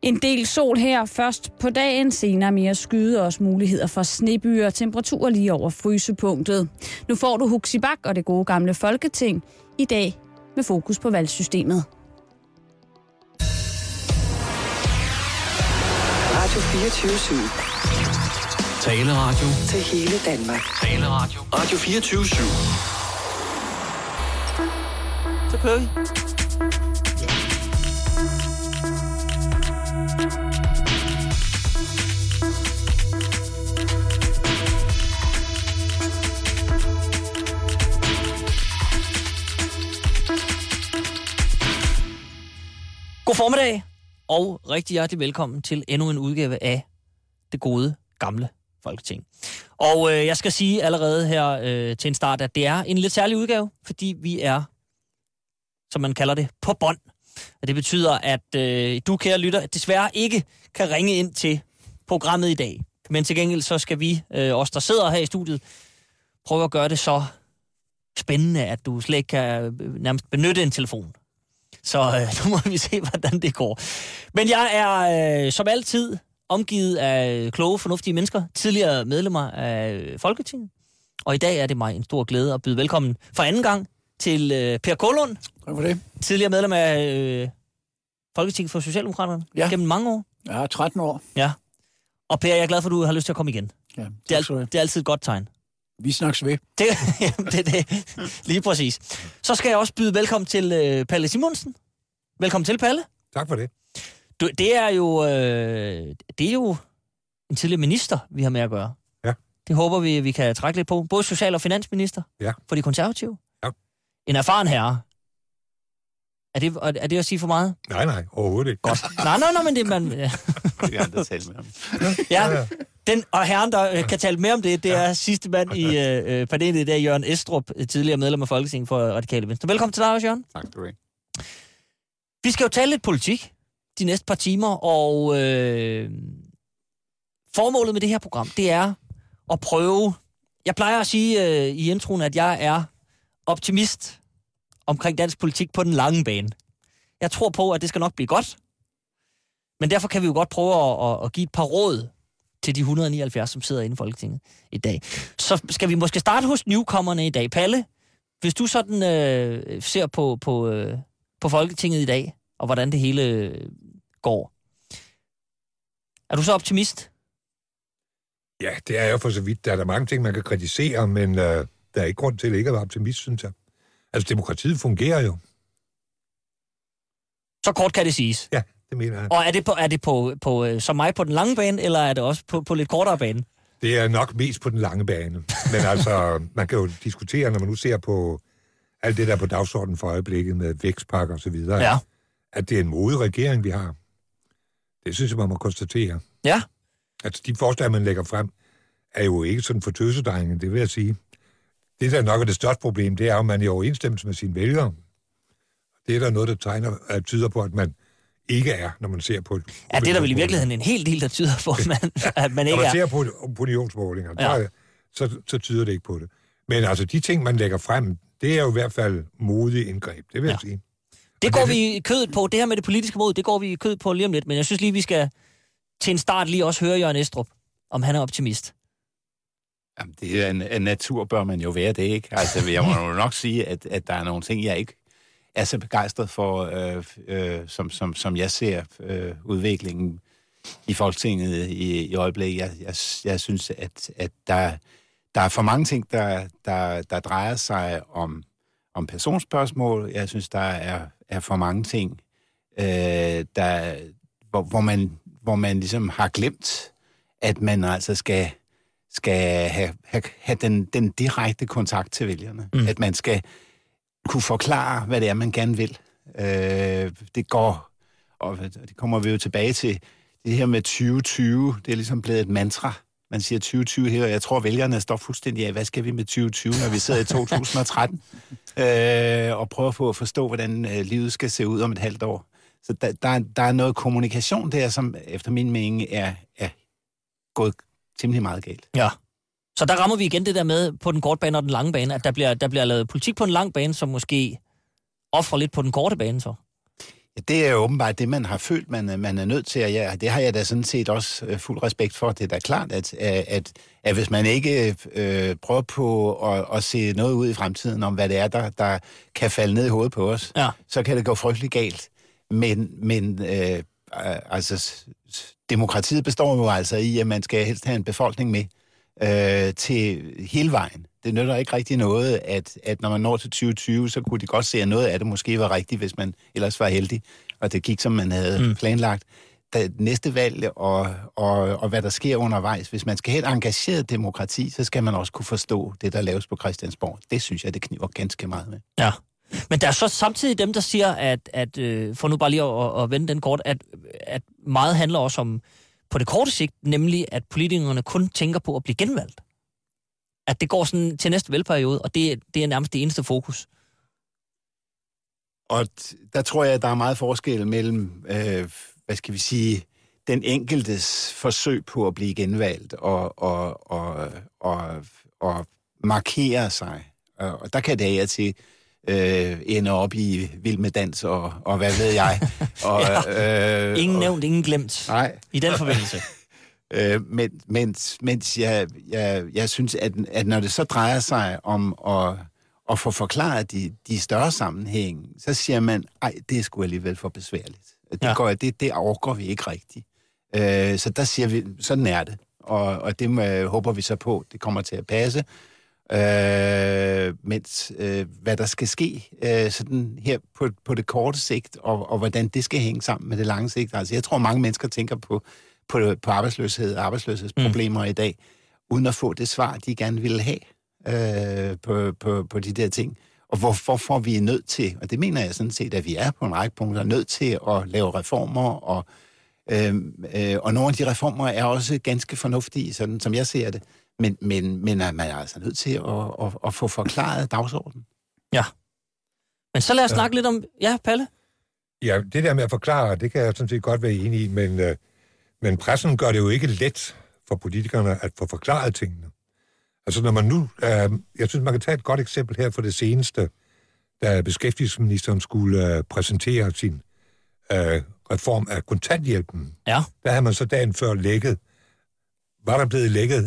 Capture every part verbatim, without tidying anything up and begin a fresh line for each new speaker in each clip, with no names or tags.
En del sol her først på dagen, senere mere skyde og også muligheder for snebyer og temperaturer lige over frysepunktet. Nu får du Huxi Bach og det gode gamle Folketing i dag med fokus på valgsystemet.
Radio fireogtyve syv.
Taleradio.
Til hele Danmark.
Taleradio.
Radio fireogtyve syv.
Så kører vi. God formiddag, og rigtig hjertelig velkommen til endnu en udgave af det gode gamle Folketing. Og øh, jeg skal sige allerede her øh, til en start, at det er en lidt særlig udgave, fordi vi er, som man kalder det, på bånd. Og det betyder, at øh, du, kære lytter, desværre ikke kan ringe ind til programmet i dag. Men til gengæld så skal vi, øh, os der sidder her i studiet, prøve at gøre det så spændende, at du slet ikke kan øh, nærmest benytte en telefon. Så øh, nu må vi se, hvordan det går. Men jeg er øh, som altid omgivet af kloge, fornuftige mennesker, tidligere medlemmer af Folketinget. Og i dag er det mig en stor glæde at byde velkommen for anden gang til øh, Per Kålund.
Tak for det.
Tidligere medlem af øh, Folketinget for Socialdemokraterne.
Ja.
Gennem mange år.
Ja, tretten år.
Ja. Og Per, jeg er glad for, at du har lyst til at komme igen.
Ja,
det, er, det er altid et godt tegn.
Vi snakkes ved.
Det, det er det. Lige præcis. Så skal jeg også byde velkommen til øh, Palle Simonsen. Velkommen til, Palle.
Tak for det.
Du, det er jo øh, det er jo en tidligere minister, vi har med at gøre.
Ja.
Det håber vi, vi kan trække lidt på. Både social- og finansminister.
Ja. For
de konservative.
Ja. En
erfaren herre. Er det, er det at sige for meget?
Nej, nej, overhovedet ikke.
Godt. nej, nej, nej, men det man... Ja.
Vi har aldrig talt med ham.
ja, den, og herren, der øh, kan tale mere om det, det er sidste mand i øh, panelet i dag, Jørgen Estrup, tidligere medlem af Folketinget for Radikale Venstre. Velkommen til dig også, Jørgen.
Tak skal du have.
Vi skal jo tale lidt politik de næste par timer, og øh, formålet med det her program, det er at prøve... Jeg plejer at sige øh, i introen, at jeg er optimist omkring dansk politik på den lange bane. Jeg tror på, at det skal nok blive godt, men derfor kan vi jo godt prøve at, at, at give et par råd til de et hundrede og nioghalvfjerds, som sidder inde i Folketinget i dag. Så skal vi måske starte hos newcommerne i dag. Palle, hvis du sådan øh, ser på, på, øh, på Folketinget i dag, og hvordan det hele øh, går, er du så optimist?
Ja, det er jo for så vidt. Der er der mange ting, man kan kritisere, men øh, der er ikke grund til at ikke at være optimist, synes jeg. Altså, demokratiet fungerer jo.
Så kort kan det siges?
Ja, det mener jeg.
Og er det, på, er det på, på, som mig på den lange bane, eller er det også på, på lidt kortere bane?
Det er nok mest på den lange bane. Men altså, man kan jo diskutere, når man nu ser på alt det der på dagsordenen for øjeblikket med vækstpakker og så videre,
ja.
At det er en modig regering, vi har. Det synes jeg, man må konstatere.
Ja.
Altså, de forslag, man lægger frem, er jo ikke sådan for tøsedrenge, det vil jeg sige. Det, der nok er det største problem, det er, at man er i overensstemmelse med sine vælgere. Det er der noget, der tegner, at tyder på, at man ikke er, når man ser på...
Ja, det er der vel i virkeligheden en hel del, der tyder på, at man, at man ikke er.
Når man ser på opinionsmålinger, ja. så, så tyder det ikke på det. Men altså, de ting, man lægger frem, det er jo i hvert fald modige indgreb, det vil ja. jeg sige.
Det går det, vi i kødet på. Det her med det politiske mod, det går vi i kødet på lige om lidt. Men jeg synes lige, vi skal til en start lige også høre Jørgen Estrup, om han er optimist.
Jamen, det er en, en natur, bør man jo være det, ikke? Altså, jeg må jo nok sige, at, at der er nogle ting, jeg ikke er så begejstret for, øh, øh, som, som, som jeg ser øh, udviklingen i Folketinget i, i øjeblikket. Jeg, jeg, jeg synes, at, at der, der er for mange ting, der, der, der drejer sig om, om personspørgsmål. Jeg synes, der er, er for mange ting, øh, der, hvor, hvor, man, hvor man ligesom har glemt, at man altså skal... skal have, have, have den, den direkte kontakt til vælgerne. Mm. At man skal kunne forklare, hvad det er, man gerne vil. Øh, det går, og det kommer vi jo tilbage til, det her med tyve tyve, det er ligesom blevet et mantra. Man siger tyve tyve her, og jeg tror, vælgerne står fuldstændig af, hvad skal vi med tyve tyve, når vi sidder i to tusind og tretten? øh, og prøver på at forstå, hvordan øh, livet skal se ud om et halvt år. Så der, der, der er noget kommunikation der, som efter min mening er, er gået temmelig meget galt.
Ja. Så der rammer vi igen det der med på den korte bane og den lange bane, at der bliver, der bliver lavet politik på en lang bane, som måske offrer lidt på den korte bane så.
Ja, det er jo åbenbart det, man har følt, man, man er nødt til, at ja, det har jeg da sådan set også fuld respekt for. Det er da klart, at, at, at hvis man ikke øh, prøver på at, at se noget ud i fremtiden om, hvad det er, der, der kan falde ned i hovedet på os, ja. så kan det gå frygtelig galt. Men, men øh, altså, demokratiet består jo altså i, at man skal helst have en befolkning med øh, til hele vejen. Det nytter ikke rigtig noget, at, at når man når til tyve tyve, så kunne de godt se, at noget af det måske var rigtigt, hvis man ellers var heldig, og det gik, som man havde mm. planlagt. Da næste valg og, og, og hvad der sker undervejs, hvis man skal have et engageret demokrati, så skal man også kunne forstå det, der laves på Christiansborg. Det synes jeg, det kniver ganske meget med.
Ja, men der er så samtidig dem, der siger, at, at for nu bare lige at, at vende den kort, at, at meget handler også om på det korte sigt, nemlig at politikerne kun tænker på at blive genvalgt. At det går sådan til næste valgperiode, og det, det er nærmest det eneste fokus.
Og der tror jeg, at der er meget forskel mellem, øh, hvad skal vi sige, den enkeltes forsøg på at blive genvalgt og, og, og, og, og markere sig. Og der kan det af til øh, ende op i Vild med Dans og, og hvad ved jeg. Og,
ja, øh, ingen nævnt, ingen glemt.
Nej.
I den forbindelse.
Øh, men, mens mens jeg, jeg, jeg synes, at, at når det så drejer sig om at, at få forklaret de, de større sammenhæng, så siger man, ej, det er sgu alligevel for besværligt. Det, ja. går, det, det overgår vi ikke rigtigt. Øh, så der siger vi, sådan er det. Og, og det må, håber vi så på, det kommer til at passe. Øh, mens øh, hvad der skal ske øh, sådan her på, på det korte sigt, og, og hvordan det skal hænge sammen med det lange sigt. Altså, jeg tror, mange mennesker tænker på På, på arbejdsløshed og arbejdsløshedsproblemer mm. i dag, uden at få det svar, de gerne ville have øh, på, på, på de der ting. Og hvor, hvorfor vi er nødt til, og det mener jeg sådan set, at vi er på en række punkter, nødt til at lave reformer, og, øh, øh, og nogle af de reformer er også ganske fornuftige, sådan som jeg ser det, men, men, men man er altså nødt til at, at, at få forklaret dagsordenen.
Ja. Men så lad os ja. snakke lidt om... Ja, Palle?
Ja, det der med at forklare, det kan jeg sådan set godt være enig i, men... Øh, Men pressen gør det jo ikke let for politikerne at få forklaret tingene. Altså når man nu... Øh, jeg synes, man kan tage et godt eksempel her for det seneste, da beskæftigelsesministeren skulle øh, præsentere sin øh, reform af kontanthjælpen.
Ja.
Der havde man så dagen før lækket... Var der blevet lækket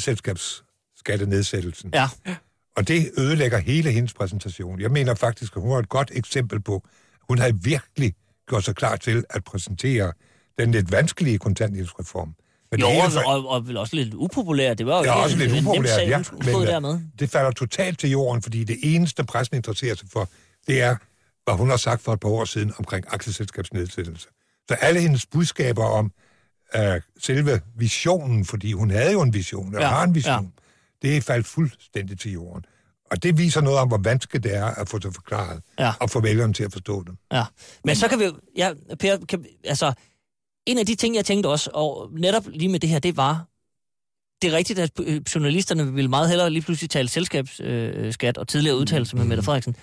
aktieselskabsskattenedsættelsen.
Ja.
Og det ødelægger hele hendes præsentation. Jeg mener faktisk, at hun var et godt eksempel på, hun havde virkelig gjort sig klar til at præsentere den lidt vanskelige kontanthjælpsreform. Men
jo,
det hele,
og, og, og vel også lidt upopulær. Det var jo
ja, også lidt upopulært,
sag,
ja.
Men
det falder totalt til jorden, fordi det eneste pressen interesserer sig for, det er, hvad hun har sagt for et par år siden omkring aktieselskabsnedsættelse. Så alle hendes budskaber om uh, selve visionen, fordi hun havde jo en vision, og ja, har en vision, ja. det er faldt fuldstændig til jorden. Og det viser noget om, hvor vanskeligt det er at få det forklaret, ja. og få vælgerne til at forstå det.
Ja, men så kan vi jo... Ja, Per, kan, altså... En af de ting, jeg tænkte også, og netop lige med det her, det var, det er rigtigt, at journalisterne ville meget hellere lige pludselig tale selskabsskat og tidligere udtalelser med Mette Frederiksen.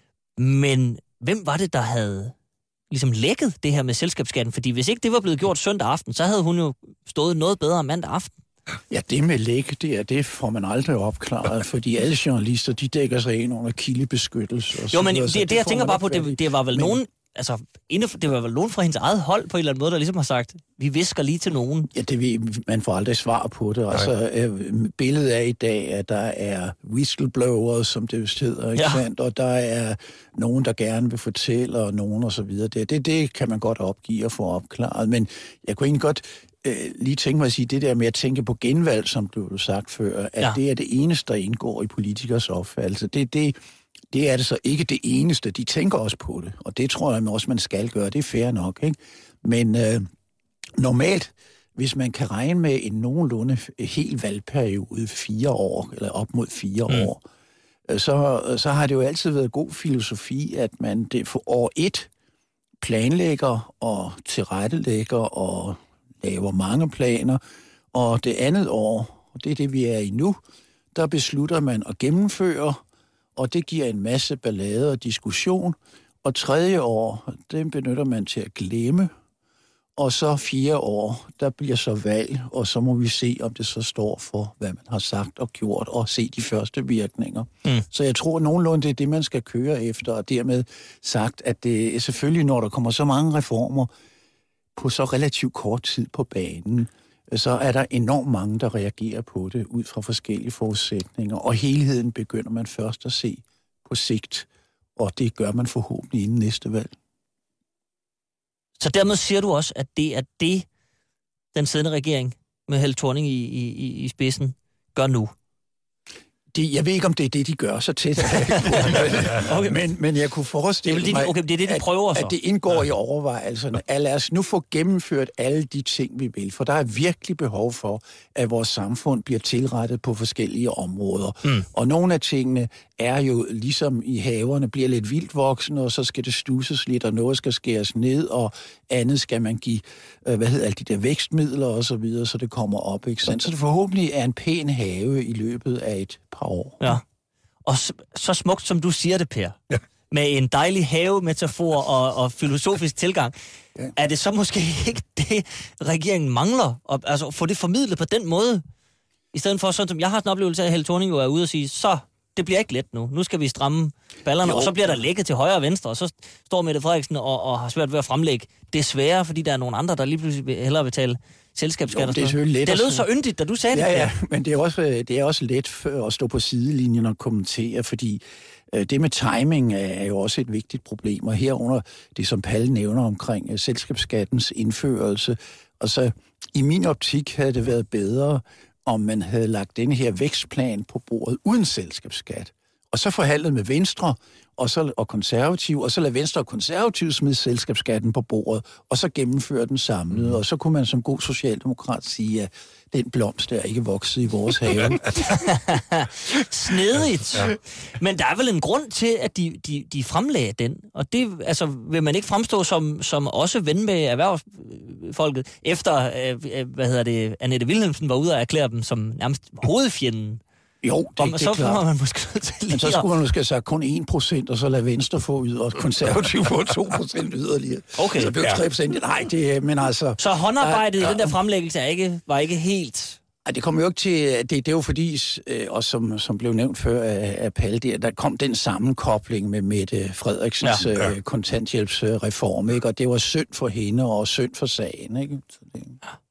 Men hvem var det, der havde ligesom lækket det her med selskabsskatten? Fordi hvis ikke det var blevet gjort søndag aften, så havde hun jo stået noget bedre mandag aften.
Ja, det med læk, det, er, det får man aldrig opklaret, fordi alle journalister, de dækker sig ind under kildebeskyttelse. Og
jo, men
videre,
det, det, det jeg tænker bare på, det, det var vel men, nogen... Altså, det var vel nogen fra hendes eget hold på en eller anden måde, der ligesom har sagt, vi visker lige til nogen.
Ja, det ved, man får aldrig svar på det. Altså, øh, billedet er i dag, at der er whistleblowers, som det hedder, ikke ja. sandt? Og der er nogen, der gerne vil fortælle, og nogen og så videre. Det, det, det kan man godt opgive og få opklaret. Men jeg kunne egentlig godt øh, lige tænke mig at sige, det der med at tænke på genvalg, som du har sagt før, at ja. det er det eneste, der indgår i politikers opfattelse. Det det Det er det så ikke det eneste. De tænker også på det, og det tror jeg også, man skal gøre. Det er fair nok, ikke? Men øh, normalt, hvis man kan regne med en nogenlunde hel valgperiode, fire år, eller op mod fire mm. år, så, så har det jo altid været god filosofi, at man det for år et planlægger og tilrettelægger og laver mange planer, og det andet år, og det er det, vi er i nu, der beslutter man at gennemføre, og det giver en masse ballade og diskussion. Og tredje år, den benytter man til at glemme. og så fire år, der bliver så valg, og så må vi se, om det så står for, hvad man har sagt og gjort, og se de første virkninger. Mm. Så jeg tror nogenlunde, det er det, man skal køre efter, og dermed sagt, at det er selvfølgelig, når der kommer så mange reformer på så relativt kort tid på banen, så er der enormt mange, der reagerer på det ud fra forskellige forudsætninger, og helheden begynder man først at se på sigt, og det gør man forhåbentlig inden næste valg.
Så dermed siger du også, at det er det, den siddende regering med Helle Thorning i, i, i spidsen gør nu?
Det, jeg ved ikke, om det er det, de gør så tæt. okay. men, men jeg kunne forestille
det det,
mig,
okay, det er det, de prøver,
at, at det indgår ja. i overvejelserne. At lad os nu få gennemført alle de ting, vi vil. For der er virkelig behov for, at vores samfund bliver tilrettet på forskellige områder. Mm. Og nogle af tingene er jo ligesom i haverne, bliver lidt vildt voksne, og så skal det stusses lidt, og noget skal skæres ned, og andet skal man give, øh, hvad hedder alle de der vækstmidler og så videre, så det kommer op. Ikke? Så det forhåbentlig er en pæn have i løbet af et par år.
Ja. Og så, så smukt, som du siger det, Per, ja. Med en dejlig have-metafor og, og filosofisk tilgang, ja. Er det så måske ikke det, regeringen mangler? Og, altså få det formidlet på den måde? I stedet for sådan, som jeg har en oplevelse af, at Helle Thorning jo er ude og sige, så det bliver ikke let nu. Nu skal vi stramme ballerne, jo. Og så bliver der lækket til højre og venstre, og så står Mette Frederiksen og, og har svært ved at fremlægge. Det er sværere, fordi der er nogle andre, der lige pludselig hellere betale selskabsskat.
Jo, det, er
det lød så yndigt, da du sagde
ja,
det.
Ja, men det er, også, det er også let at stå på sidelinjen og kommentere, fordi øh, det med timing er jo også et vigtigt problem, og herunder det, som Palle nævner omkring øh, selskabsskattens indførelse. Og så i min optik havde det været bedre, om man havde lagt denne her vækstplan på bordet uden selskabsskat, og så forhandlet med Venstre og, så, og Konservativ, og så lade Venstre og Konservativ smide selskabsskatten på bordet, og så gennemføre den samlet, mm. og så kunne man som god socialdemokrat sige, at den blomst er ikke vokset i vores have.
Snedigt. Ja. Men der er vel en grund til, at de, de, de fremlagde den, og det altså, vil man ikke fremstå som, som også ven med erhvervsfolket, efter, øh, hvad hedder det, Annette Wilhelmsen var ude og erklære dem som nærmest hovedfjenden.
Jo, det,
og,
det
så
er klart.
Man måske til
men så skulle man måske have sagt kun en procent, og så lade Venstre få ud, og Konservativ få to procent yderligere.
Okay.
Så blev tre procent. Nej, det men altså...
Så håndarbejdet der, i den der fremlæggelse er ikke, var ikke helt...
Ej, det kom jo ikke til... Det, det er jo fordi, øh, også som, som blev nævnt før af, af Palle, der, der kom den sammenkobling med Mette Frederiksens ja, ja. Øh, kontanthjælpsreform, ikke? Og det var synd for hende og synd for sagen, ikke? Så det...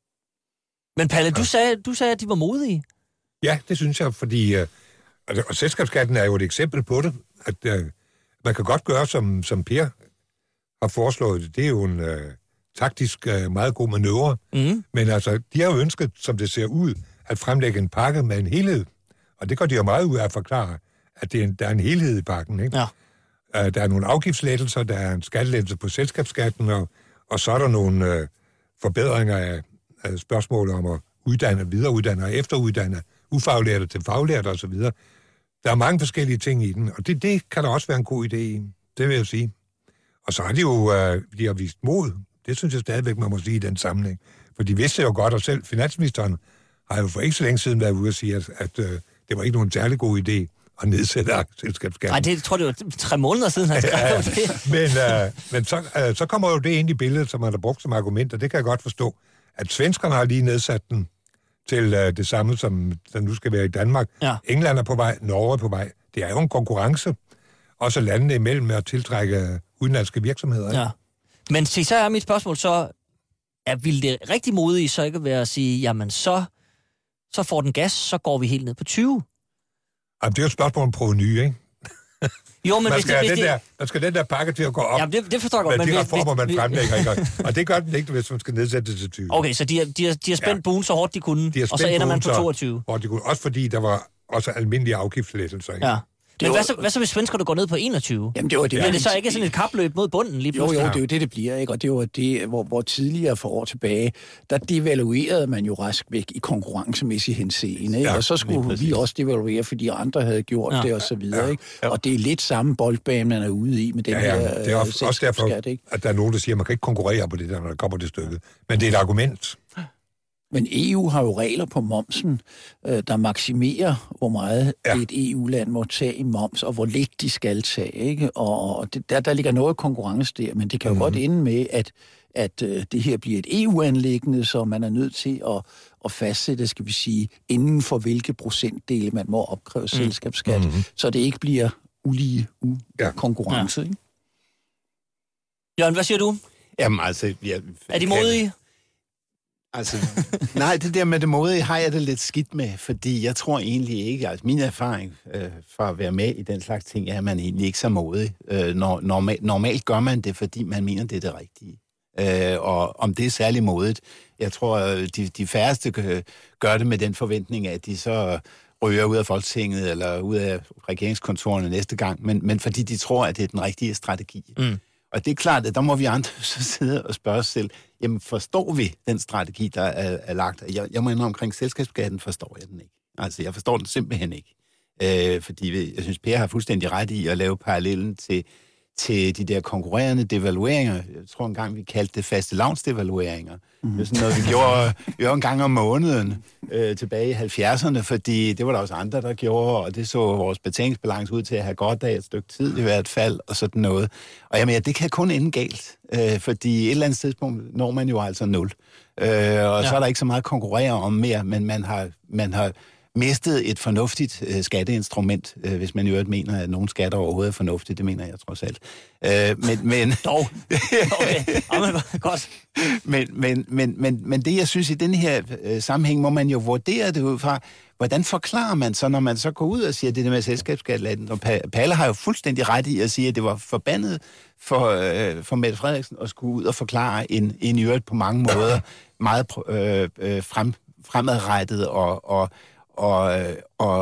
Men Palle, du sagde, du sagde, at de var modige.
Ja, det synes jeg, fordi øh, og selskabsskatten er jo et eksempel på det, at øh, man kan godt gøre, som, som Per har foreslået det. Det er jo en øh, taktisk øh, meget god manøvre, mm. men altså, de har jo ønsket, som det ser ud, at fremlægge en pakke med en helhed, og det går de jo meget ud af at forklare, at det er en, der er en helhed i pakken, ikke? Ja. Øh, der er nogle afgiftslettelser, der er en skattelettelse på selskabsskatten, og, og så er der nogle øh, forbedringer af, af spørgsmålet om at uddanne, videreuddanne og efteruddanne ufaglærte til faglærte og så videre. Der er mange forskellige ting i den, og det, det kan der også være en god idé i. Det vil jeg sige. Og så er de jo, øh, de har vist mod. Det synes jeg stadigvæk, man må sige i den sammenhæng. For de vidste jo godt, og selv finansministeren har jo for ikke så længe siden været ude at sige, at, at øh, det var ikke nogen særlig god idé at nedsætte selskabsskatten.
Nej, det tror jeg, det var tre måneder siden, han skrev ja, det.
Men, øh, men så, øh, så kommer jo det ind i billedet, som man har brugt som argument, og det kan jeg godt forstå, at svenskerne har lige nedsat den til øh, det samme, som der nu skal være i Danmark. Ja. England er på vej, Norge er på vej. Det er jo en konkurrence, også landene imellem med at tiltrække udenlandske virksomheder.
Ja. Men sig, så er mit spørgsmål så, at ville det rigtig modige så ikke være at sige, jamen så, så får den gas, så går vi helt ned på tyve?
Jamen, det er jo et spørgsmål om proveny, ikke?
Jo, men
man
hvis
skal,
det, hvis
den
det...
der, man skal den der pakke til at gå op.
Jamen, det, det forstår jeg godt.
Men de
hvis,
reformer, man
hvis,
fremlægger, ikke? Og det gør den ikke, hvis man skal nedsætte det til tyve.
Okay, så de har, de har, de har spændt ja. buen så hårdt de kunne, de og så ender man på toogtyve.
Så, de kunne, også fordi der var også almindelige afgiftslettelser, ikke?
Ja. Men var... hvad, så, hvad så hvis svenskerne går ned på enogtyve?
Jamen, det var det.
Ja. Men det er så ikke sådan et kapløb mod bunden lige pludselig?
Jo, jo, det er jo det, det bliver, ikke? Og det var det, hvor, hvor tidligere for år tilbage, der devaluerede man jo rask væk i konkurrencemæssig henseende, ikke? Ja, og så skulle vi også devaluere, fordi andre havde gjort ja. det, og så videre, ja. ikke? Og det er lidt samme boldbane, man er ude i med den ja, ja. her
det er også, også derfor, ikke? At der er nogen, der siger, at man kan ikke konkurrere på det der, når der kommer det stykke. Men det er et argument.
Men E U har jo regler på momsen, øh, der maksimerer, hvor meget ja. et E U-land må tage i moms, og hvor lidt de skal tage, ikke? Og det, der, der ligger noget konkurrence der, men det kan jo mm-hmm. godt ende med, at at øh, det her bliver et E U-anliggende, så man er nødt til at, at fastsætte, skal vi sige, inden for hvilke procentdele man må opkræve mm. selskabsskat, mm-hmm. så det ikke bliver ulige u- ja. konkurrence. Ja. Ikke?
Jørgen, hvad siger du?
Jamen altså... Jeg,
er de modige?
Altså, nej, det der med det modige har jeg det lidt skidt med, fordi jeg tror egentlig ikke, altså min erfaring øh, fra at være med i den slags ting, er, at man egentlig ikke så modig. Øh, når, normalt, normalt gør man det, fordi man mener, det er det rigtige. Øh, og om det er særlig modigt, jeg tror, de, de færreste gør det med den forventning, at de så ryger ud af Folketinget eller ud af regeringskontorerne næste gang, men, men fordi de tror, at det er den rigtige strategi. Mm. Og det er klart, at der må vi andre så sidde og spørge os selv, jamen forstår vi den strategi, der er, er lagt? Jeg, jeg må indrømme omkring selskabsskatten, forstår jeg den ikke. Altså, jeg forstår den simpelthen ikke. Øh, fordi jeg synes, Per har fuldstændig ret i at lave parallellen til, til de der konkurrerende devalueringer. Jeg tror engang, vi kaldte det fastelavnsdevalueringer. Mm. Det er sådan noget, vi gjorde jo en gang om måneden øh, tilbage i halvfjerdserne, fordi det var der også andre, der gjorde, og det så vores betalingsbalance ud til at have godt af et stykke tid i hvert fald, og sådan noget. Og jeg mener, det kan kun ende galt, øh, fordi et eller andet tidspunkt når man jo altså nul. Øh, og ja. Så er der ikke så meget at konkurrere om mere, men man har, man har mistet et fornuftigt øh, skatteinstrument, øh, hvis man i øvrigt mener, at nogle skatter overhovedet er fornuftigt. Det mener jeg trods alt. Øh, men, men,
Dog. Okay. Amen, godt.
men, men, men, men, men det, jeg synes i den her øh, sammenhæng, må man jo vurdere det ud fra, hvordan forklarer man så, når man så går ud og siger, det der med selskabsskattelettelsen? Og Palle har jo fuldstændig ret i at sige, at det var forbandet for, øh, for Mette Frederiksen at skulle ud og forklare en, en i øvrigt på mange måder meget øh, øh, frem, fremadrettet og, og og, og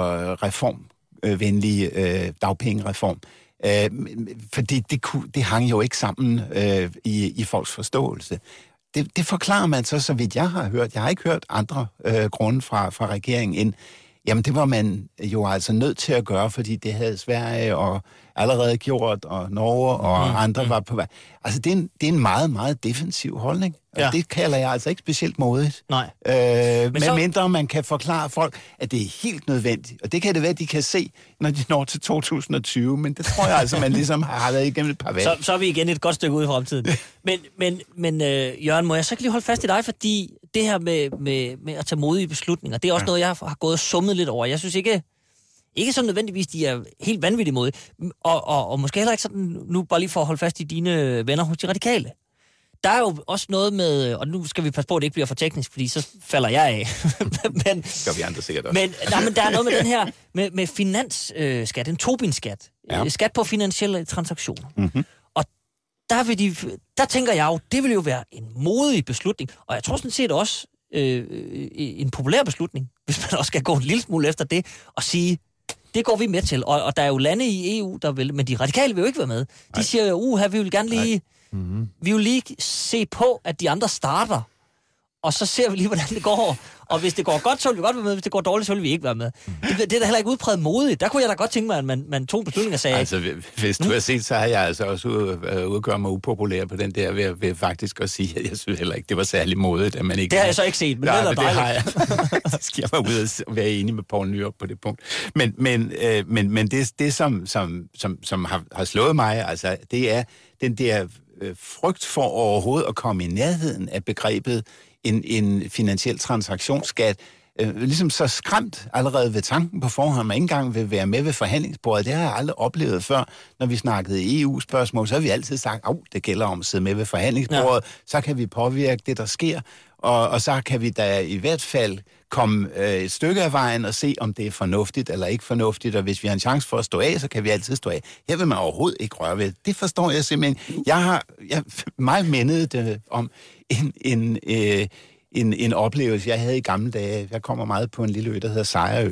reformvenlig øh, dagpengereform. Øh, fordi det, kunne, det hang jo ikke sammen øh, i, i folks forståelse. Det, det forklarer man så, så vidt jeg har hørt. Jeg har ikke hørt andre øh, grunde fra, fra regeringen end, jamen det var man jo altså nødt til at gøre, fordi det havde Sverige og allerede gjort, og Norge og mm, andre mm. var på vej. Altså det er, en, det er en meget, meget defensiv holdning. Og ja. Det kalder jeg altså ikke specielt modigt.
Nej.
Øh, men med
så...
mindre man kan forklare folk, at det er helt nødvendigt. Og det kan det være, at de kan se, når de når til to tusind og tyve. Men det tror jeg altså, man ligesom har været igennem et par valg.
Så, så er vi igen et godt stykke ude i fremtiden. Men, men, men øh, Jørgen, må jeg så ikke lige holde fast i dig, fordi det her med, med, med at tage modige beslutninger, det er også ja. noget, jeg har gået og summet lidt over. Jeg synes ikke... Ikke så nødvendigvis, de er helt vanvittigt modige. Og, og, og måske heller ikke sådan, nu bare lige for at holde fast i dine venner hos de radikale. Der er jo også noget med, og nu skal vi passe på, at det ikke bliver for teknisk, fordi så falder jeg af. men,
gør vi andre sikkert også.
Men, nej, men der er noget med den her, med, med finansskat, en Tobin-skat. Ja. Skat på finansielle transaktioner. Mm-hmm. Og der, vil de, der tænker jeg jo, det vil jo være en modig beslutning. Og jeg tror sådan set også, øh, en populær beslutning, hvis man også skal gå en lille smule efter det, og sige, det går vi med til. Og, og der er jo lande i E U, der vil, men de radikale vil jo ikke være med. De Nej. siger jo, uha, vi vil gerne lige, mm-hmm. vi vil lige se på, at de andre starter, og så ser vi lige, hvordan det går. Og hvis det går godt, så vil vi godt være med. Hvis det går dårligt, så vil vi ikke være med. Mm. Det, det er da heller ikke udpræget modigt. Der kunne jeg da godt tænke mig, at man, man tog beslutninger og sagde...
Altså, hvis du har set, så har jeg altså også udgørt mig upopulær på den der, ved, ved faktisk at sige, at jeg synes heller ikke, det var særlig modigt, at man ikke...
Det har jeg så ikke set, men Nej, det er
det har jeg. Det skal jeg være ude og være enig med Poul Nyrup på det punkt. Men, men, øh, men, men det, det som, som, som, som har, har slået mig, altså, det er den der øh, frygt for overhovedet at komme i nærheden af begrebet En, en finansiel transaktionsskat, øh, ligesom så skræmt allerede ved tanken på forhånd, man ikke engang vil være med ved forhandlingsbordet. Det har jeg aldrig oplevet før, når vi snakkede E U-spørgsmål, så har vi altid sagt, at det gælder om at sidde med ved forhandlingsbordet, ja. Så kan vi påvirke det, der sker, og, og så kan vi da i hvert fald komme øh, et stykke af vejen og se, om det er fornuftigt eller ikke fornuftigt, og hvis vi har en chance for at stå af, så kan vi altid stå af. Her vil man overhovedet ikke røre ved. Det forstår jeg simpelthen. Jeg har jeg, mig mindet det om en, en, øh, en, en oplevelse, jeg havde i gamle dage. Jeg kommer meget på en lille ø, der hedder Sejrø.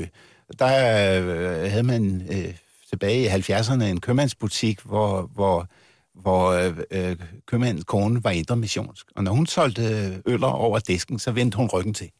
Der øh, havde man øh, tilbage i halvfjerdserne en købmandsbutik, hvor, hvor, hvor øh, købmandens kone var indre missionsk. Og når hun solgte øller over disken, så vendte hun ryggen til.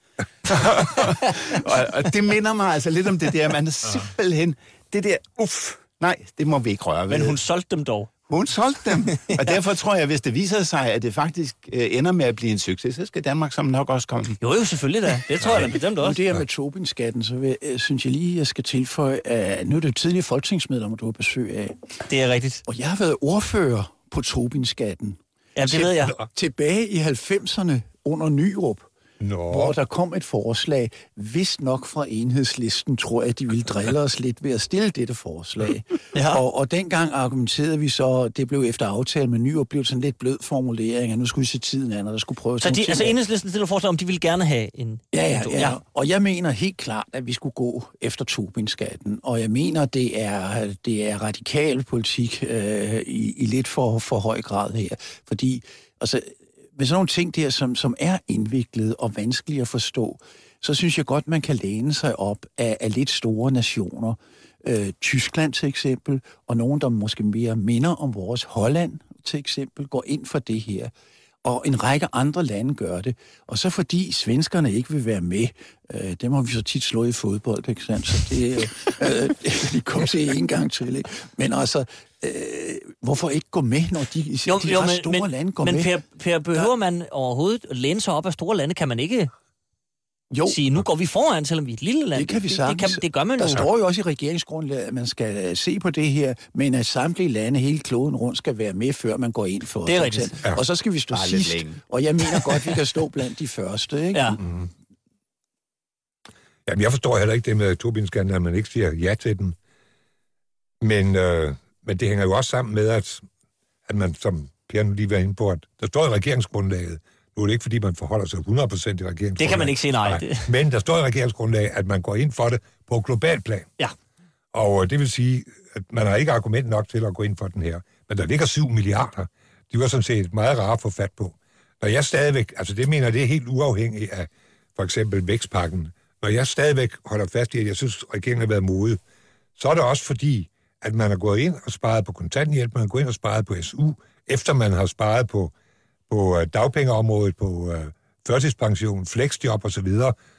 og, og det minder mig altså lidt om det der, man er simpelthen, det der, uff, nej, det må vi ikke røre ved.
Men hun solgte dem dog.
Hun solgte dem, og derfor tror jeg, hvis det viser sig, at det faktisk øh, ender med at blive en succes, så skal Danmark som nok også komme.
Jo, jo, selvfølgelig da. Det tror jeg da bestemt også.
Og det her med Tobin-skatten, så vil, øh, synes jeg lige, jeg skal tilføje, at nu er det tidligere folketingsmedlemmer, du har besøg af.
Det er rigtigt.
Og jeg har været ordfører på Tobin-skatten.
Ja, det ved jeg.
Tilbage i halvfemserne under Nyrup,
Nå.
hvor der kom et forslag, vist nok fra Enhedslisten, tror jeg, de ville drille os lidt ved at stille dette forslag. Ja. Og, og dengang argumenterede vi så, det blev efter aftale med Nyrup, blev sådan lidt blød formulering, at nu skulle vi se tiden an, og der skulle prøve...
Så de, altså Enhedslisten stiller forslag om, de ville gerne have en...
Ja, ja, ja, og jeg mener helt klart, at vi skulle gå efter Tobin-skatten, og jeg mener, det er, det er radikal politik øh, i, i lidt for, for høj grad her, fordi... Altså, med sådan nogle ting der, som, som er indviklet og vanskelige at forstå, så synes jeg godt, man kan læne sig op af, af lidt store nationer. Øh, Tyskland til eksempel, og nogen, der måske mere minder om vores Holland til eksempel, går ind for det her. Og en række andre lande gør det. Og så fordi svenskerne ikke vil være med, øh, dem har vi så tit slået i fodbold, ikke sandt? Så det, øh, det kan de komme til en gang til, ikke? Men altså, øh, hvorfor ikke gå med, når de,
jo,
de
jo,
ret
men,
store
men,
lande går
men
med?
Men per, per, behøver man overhovedet at læne sig op af store lande? Kan man ikke
jo.
sige, nu går vi foran, selvom vi er et lille land?
Det kan vi
sagtens. Det, det, det gør man
Der
jo.
står jo også i regeringsgrundlaget, at man skal se på det her, men at samtlige lande hele kloden rundt skal være med, før man går ind for
det. Er rigtigt.
Ja. Og så skal vi stå bare sidst, og jeg mener godt, vi kan stå blandt de første, ikke?
Ja.
Mm. Jamen, jeg forstår heller ikke det med Tobin-skatten, at man ikke siger ja til den. Men, øh, men det hænger jo også sammen med, at, at man, som Per nu lige var inde på, at der står i regeringsgrundlaget, nu er det ikke, fordi man forholder sig hundrede procent i regeringsgrundlaget.
Det kan man ikke sige nej.
nej. Men der står i regeringsgrundlaget, at man går ind for det på global plan.
Ja.
Og øh, det vil sige, at man har ikke argument nok til at gå ind for den her. Men der ligger syv milliarder. De var sådan set meget rare at få fat på. Når jeg stadigvæk, altså det mener det er helt uafhængigt af for eksempel vækstpakken, når jeg stadigvæk holder fast i, at jeg synes, at regeringen har været modig, så er det også fordi, at man har gået ind og sparet på kontanthjælp, man har gået ind og sparet på S U, efter man har sparet på, på dagpengeområdet, på uh, førtidspension, flexjob osv.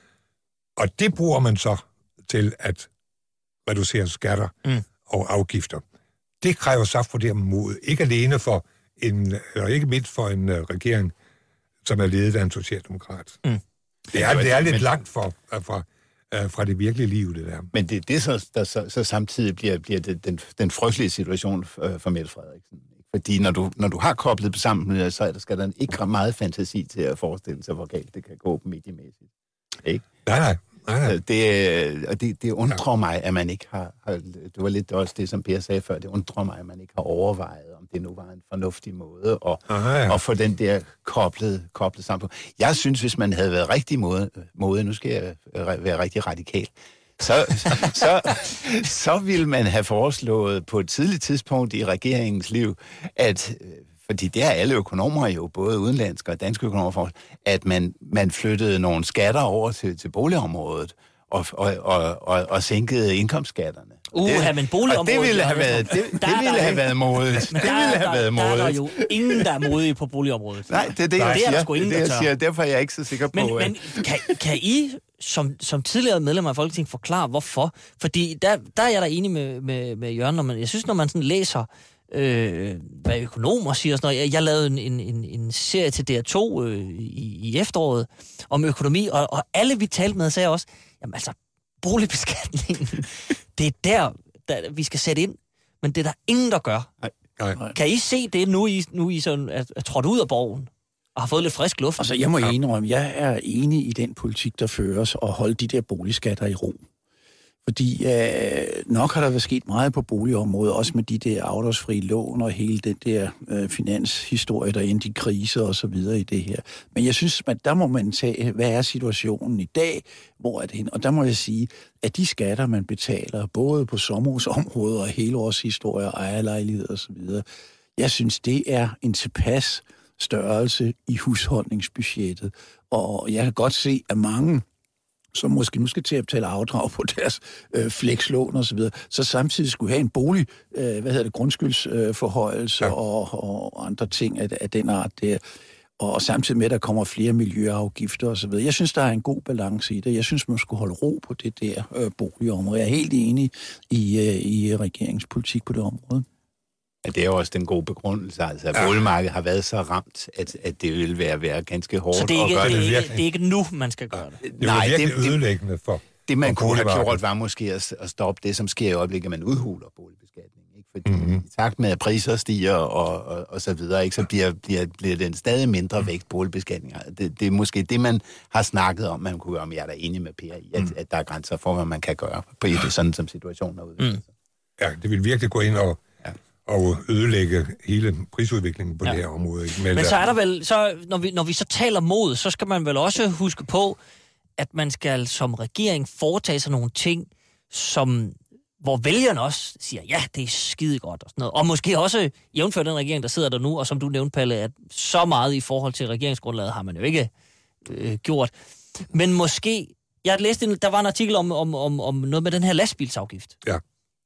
Og det bruger man så til at reducere skatter mm. og afgifter. Det kræver så for det mod, ikke alene for en, eller ikke mindst for en uh, regering, som er ledet af en socialdemokrat. Mm. Det er, det er lidt men, langt for, fra, uh, fra det virkelige liv, det der.
Men det er det, så, der så, så samtidig bliver, bliver det, den, den frygtelige situation for, for Mette Frederiksen. Fordi når du, når du har koblet på sammen, så skal der ikke meget fantasi til at forestille sig, hvor galt det kan gå mediemæssigt. Ikke?
Nej, nej. nej, nej.
Det, og det, det undrer mig, at man ikke har, har... Det var lidt også det, som Per sagde før. Det undrer mig, at man ikke har overvejet, om det nu var en fornuftig måde at, Aha, ja. at få den der koblet, koblet sammen på. Jeg synes, hvis man havde været rigtig måde, måde nu skal jeg være rigtig radikal, Så, så, så ville man have foreslået på et tidligt tidspunkt i regeringens liv, at, fordi det er alle økonomer jo, både udenlandske og danske økonomer for, at man, man flyttede nogle skatter over til, til boligområdet og, og, og, og, og sænkede indkomstskatterne.
Uh, men boligområdet...
Og det ville have været, det, det
der,
ville
der,
have været modigt. Det
der,
ville
der,
have været modigt.
Der er der jo ingen, der er modige på boligområdet.
Nej, det er det, jeg
det er
siger.
der sgu ingen,
det er det,
der
jeg siger. Derfor er jeg ikke så sikker på...
Men, men kan, kan I, som, som tidligere medlemmer af Folketinget, forklare, hvorfor? Fordi der, der er jeg da enig med, med, med Jørgen, når man, jeg synes, når man sådan læser, øh, hvad økonomer siger og sådan noget. Jeg, jeg lavede en, en, en serie til D R to øh, i, i efteråret om økonomi, og, og alle, vi talte med, sagde også, jamen altså, boligbeskatningen, det er der, der, vi skal sætte ind, men det er der ingen, der gør.
Nej, nej.
Kan I se det, nu I, nu I sådan, er, er trådt ud af borgen, og har fået lidt frisk luft?
Altså, jeg må ja. indrømme, jeg er enig i den politik, der føres, og holde de der boligskatter i ro. Fordi øh, nok har der været sket meget på boligområdet, også med de der afdragsfrie lån og hele den der øh, finanshistorie, der endte i kriser og så videre i det her. Men jeg synes, at der må man tage, hvad er situationen i dag, hvor er det hen? Og der må jeg sige, at de skatter, man betaler, både på sommerhusområdet og helårshistorie og ejerlejligheder og så videre, jeg synes, det er en tilpas størrelse i husholdningsbudgettet. Og jeg kan godt se, at mange som måske nu skal til at betale afdrag på deres øh, flekslån og så videre, så samtidig skulle have en bolig, øh, hvad hedder det, grundskyldsforhøjelse øh, ja. og, og andre ting af, af den art der. Og samtidig med, at der kommer flere miljøafgifter og så videre. Jeg synes, der er en god balance i det. Jeg synes, man skulle holde ro på det der øh, boligområde. Jeg er helt enig i, øh, i regeringspolitik på det område.
Ja, det er jo også den gode begrundelse, altså at ja. boligmarkedet har været så ramt, at, at det vil være, være ganske hårdt.
Så det er, ikke,
at gøre
det,
det,
det, det er ikke nu, man skal gøre det?
Det er virkelig det, ødelæggende for
Det, man
for
kunne have gjort, var måske at, at stoppe det, som sker i øjeblikket, at man udhuler boligbeskatningen. Ikke? fordi mm-hmm. i takt med, at priser stiger og, og, og så videre, ikke, så bliver, bliver, bliver den stadig mindre vægt boligbeskatning. Det, det er måske det, man har snakket om, man kunne gøre, om jeg er da enig med Per i, at, mm. at der er grænser for, hvad man kan gøre på det, sådan som situationen er udviklet. Mm.
Ja, det vil virkelig gå ind og, ja. og ødelægge hele prisudviklingen på ja. det her område. Ikke? Men,
Men så er der vel, så, når, vi, når vi så taler mod, så skal man vel også huske på, at man skal som regering foretage sig nogle ting, som, hvor vælgerne også siger, ja, det er skide godt og sådan noget. Og måske også jævnfør den regering, der sidder der nu, og som du nævnte, Palle, at så meget i forhold til regeringsgrundlaget har man jo ikke øh, gjort. Men måske, jeg har læst, der var en artikel om, om, om, om noget med den her lastbilsafgift.
Ja.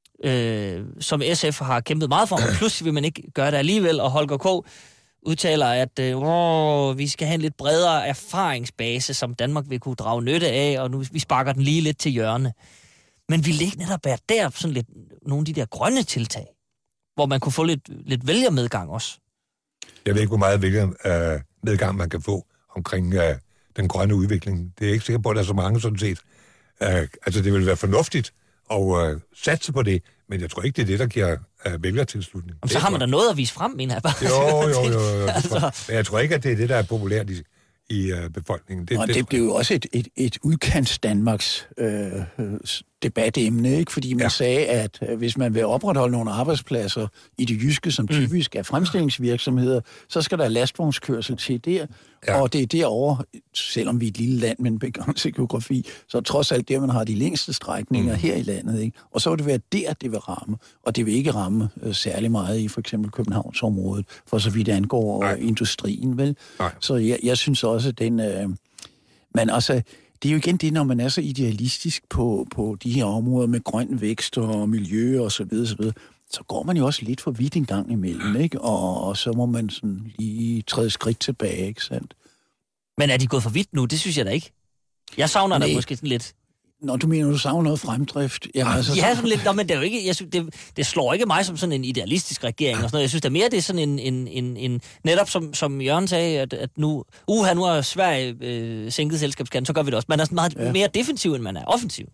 Øh, som S F har kæmpet meget for, men pludselig vil man ikke gøre det alligevel, og Holger K. udtaler, at øh, vi skal have en lidt bredere erfaringsbase, som Danmark vil kunne drage nytte af, og nu vi sparker den lige lidt til hjørne. Men vil det ikke netop være der sådan lidt nogle af de der grønne tiltag, hvor man kunne få lidt, lidt vælgermedgang også?
Jeg ved ikke, hvor meget vælgermedgang man kan få omkring uh, den grønne udvikling. Det er ikke sikker på, at der er så mange sådan set. Uh, altså, det vil være fornuftigt at uh, satse på det, men jeg tror ikke, det er det, der giver uh, vælgertilslutning.
Jamen, så har man da noget at vise frem, mener jeg bare.
Jo, jo, jo. jo, jo. Altså... Men jeg tror ikke, at det er det, der er populært i, i uh, befolkningen.
Det, og det, det blev jo også et, et, et udkants Danmarks øh, debatemne, ikke? Fordi man ja. sagde, at hvis man vil opretholde nogle arbejdspladser i det jyske, som typisk er fremstillingsvirksomheder, så skal der lastvognskørsel til der. Ja. Og det er derovre, selvom vi er et lille land med en begrænset geografi, så er trods alt der, man har de længste strækninger mm. her i landet. Ikke? Og så vil det være der, det vil ramme. Og det vil ikke ramme øh, særlig meget i for eksempel Københavnsområdet, for så vidt angår øh, industrien. Vel? Så jeg, jeg synes også, at den... Øh, men altså... Det er jo igen det, når man er så idealistisk på, på de her områder med grøn vækst og miljø og så videre, så videre, så går man jo også lidt for vidt en gang imellem, ikke? Og, og så må man sådan lige træde skridt tilbage, ikke sandt?
Men er de gået for vidt nu? Det synes jeg da ikke. Jeg savner da måske sådan lidt...
Nå, du mener, du savner noget fremdrift? Jamen, altså,
ja, sådan lidt. Nå, men det er jo ikke... Jeg synes, det, det slår ikke mig som sådan en idealistisk regering og sådan noget. Jeg synes, det er mere, det er sådan en... en, en, en netop som, som Jørgen sagde, at, at nu... Uha, nu har Sverige øh, sænket selskabsskatten, så gør vi det også. Man er sådan meget ja. mere defensiv, end man er offensiv.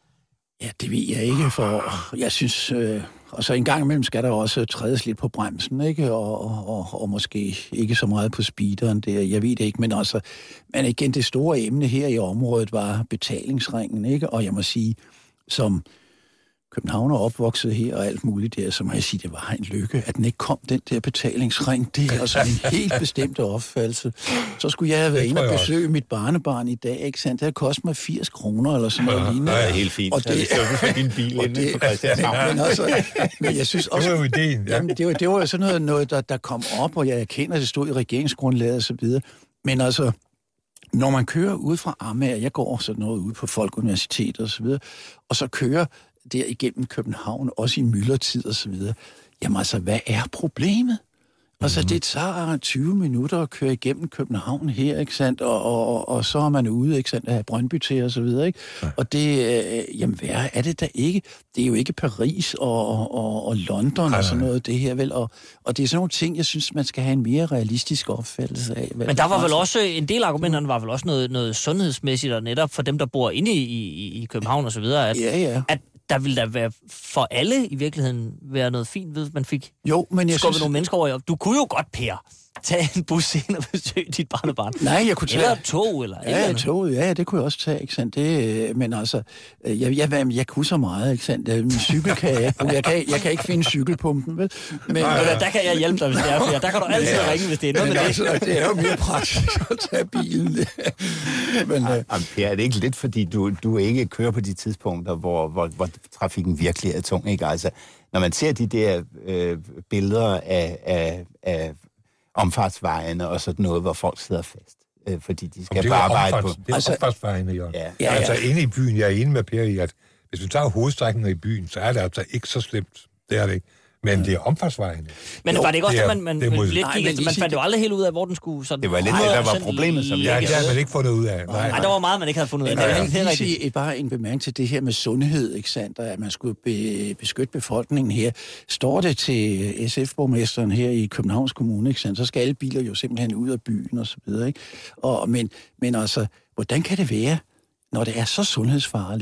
Ja, det ved jeg ikke, for jeg synes... Øh, og så en gang imellem skal der også trædes lidt på bremsen, ikke? Og, og, og, og måske ikke så meget på speederen der. Jeg ved det ikke, men altså... Men igen, det store emne her i området var betalingsringen, ikke? Og jeg må sige, som københavner opvokset her og alt muligt der, så må jeg sige, det var en lykke, at den ikke kom, den der betalingsring. Det er altså en helt bestemt opfattelse. Så skulle jeg have været inde og besøge mit barnebarn i dag, ikke sandt? Det har kostet mig firs kroner eller sådan noget
ja,
lignende.
Det er helt fint.
Og det
er din bil inden for Christianshavn.
Men, altså, men jeg synes også...
Det var jo ideen, ja.
Jamen, det var, det var jo sådan noget, noget der, der kom op, og jeg erkender, at det stod i regeringsgrundlaget og så videre. Men altså... Når man kører ud fra Amager, jeg går sådan noget ud på Folkeuniversitetet og så videre, og så kører der igennem København, også i myldretid og så videre, jamen altså, hvad er problemet? Altså, det tager tyve minutter at køre igennem København her, ikke sandt? Og, og, og, og så er man ude, ikke sandt, af Brøndby til og så videre, ikke? Ja. Og det, øh, jamen, hvad er det da ikke? Det er jo ikke Paris og, og, og London ja, og sådan noget, det her, vel? Og, og det er sådan nogle ting, jeg synes, man skal have en mere realistisk opfattelse af.
Men der var vel også, en del af argumenterne var vel også noget, noget sundhedsmæssigt, og netop for dem, der bor inde i, i, i København og så videre, at,
ja, ja.
at der ville der være for alle i virkeligheden være noget fint ved, man fik
jo, men jeg
skubbet
synes...
nogle mennesker over. Du kunne jo godt, Per, tage en bus ind og besøge dit barnebarn.
Nej, jeg kunne tage...
Eller tog, eller...
Ja, tog, ja, det kunne jeg også tage, ikke sandt? Det, men altså, jeg, jeg, jeg, jeg kunne så meget, ikke sandt? Min cykel kan jeg ikke... Jeg kan, jeg kan ikke finde cykelpumpen, vel? Men,
ja, ja. Der kan jeg hjælpe dig, hvis det er, for der kan du altid ja. ringe, hvis det er noget
men
med
altså, det. Det er jo mere praktisk at tage bilen.
men, ja, øh... Per, er det ikke lidt, fordi du, du ikke kører på de tidspunkter, hvor, hvor, hvor trafikken virkelig er tung, ikke? Altså, når man ser de der øh, billeder af, af, af omfartsvejene og sådan noget, hvor folk sidder fast, øh, fordi de skal bare arbejde på...
Det er altså, omfartsvejene, jo. Ja.
Ja, ja.
Altså, inde i byen, jeg er enig med Per i, at hvis vi tager hovedstrækninger i byen, så er det altså ikke så slemt. Det er det ikke. Men det er omfartsvejene.
Men jo, var det ikke også, at man, man, man
mod...
lidt gik, man fandt jo aldrig helt ud af, hvor den skulle... Sådan,
det var lidt det, der var problemet, som
ja, det har man ikke fundet ud af. Nej,
nej, der var meget, man ikke havde fundet ud af.
Men jeg vil lige sige bare en bemærkning til det her med sundhed, ikke sandt? At man skulle be, beskytte befolkningen her. Står det til S F-borgmesteren her i Københavns Kommune, ikke sandt? Så skal alle biler jo simpelthen ud af byen og så videre, ikke? Og, men, men altså, hvordan kan det være, når det er så sundhedsfarligt,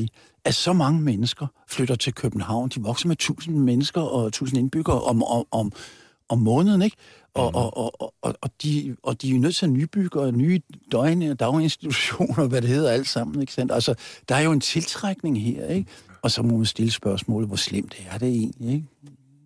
at så mange mennesker flytter til København. De vokser med tusind mennesker og tusind indbyggere om, om, om, om måneden, ikke? Og, mm. og, og, og, og, de, og de er nødt til at nybygge og nye døgn, daginstitutioner, hvad det hedder, alt sammen, ikke sandt? Altså, der er jo en tiltrækning her, ikke? Og så må man stille spørgsmålet, hvor slemt er det egentlig, ikke?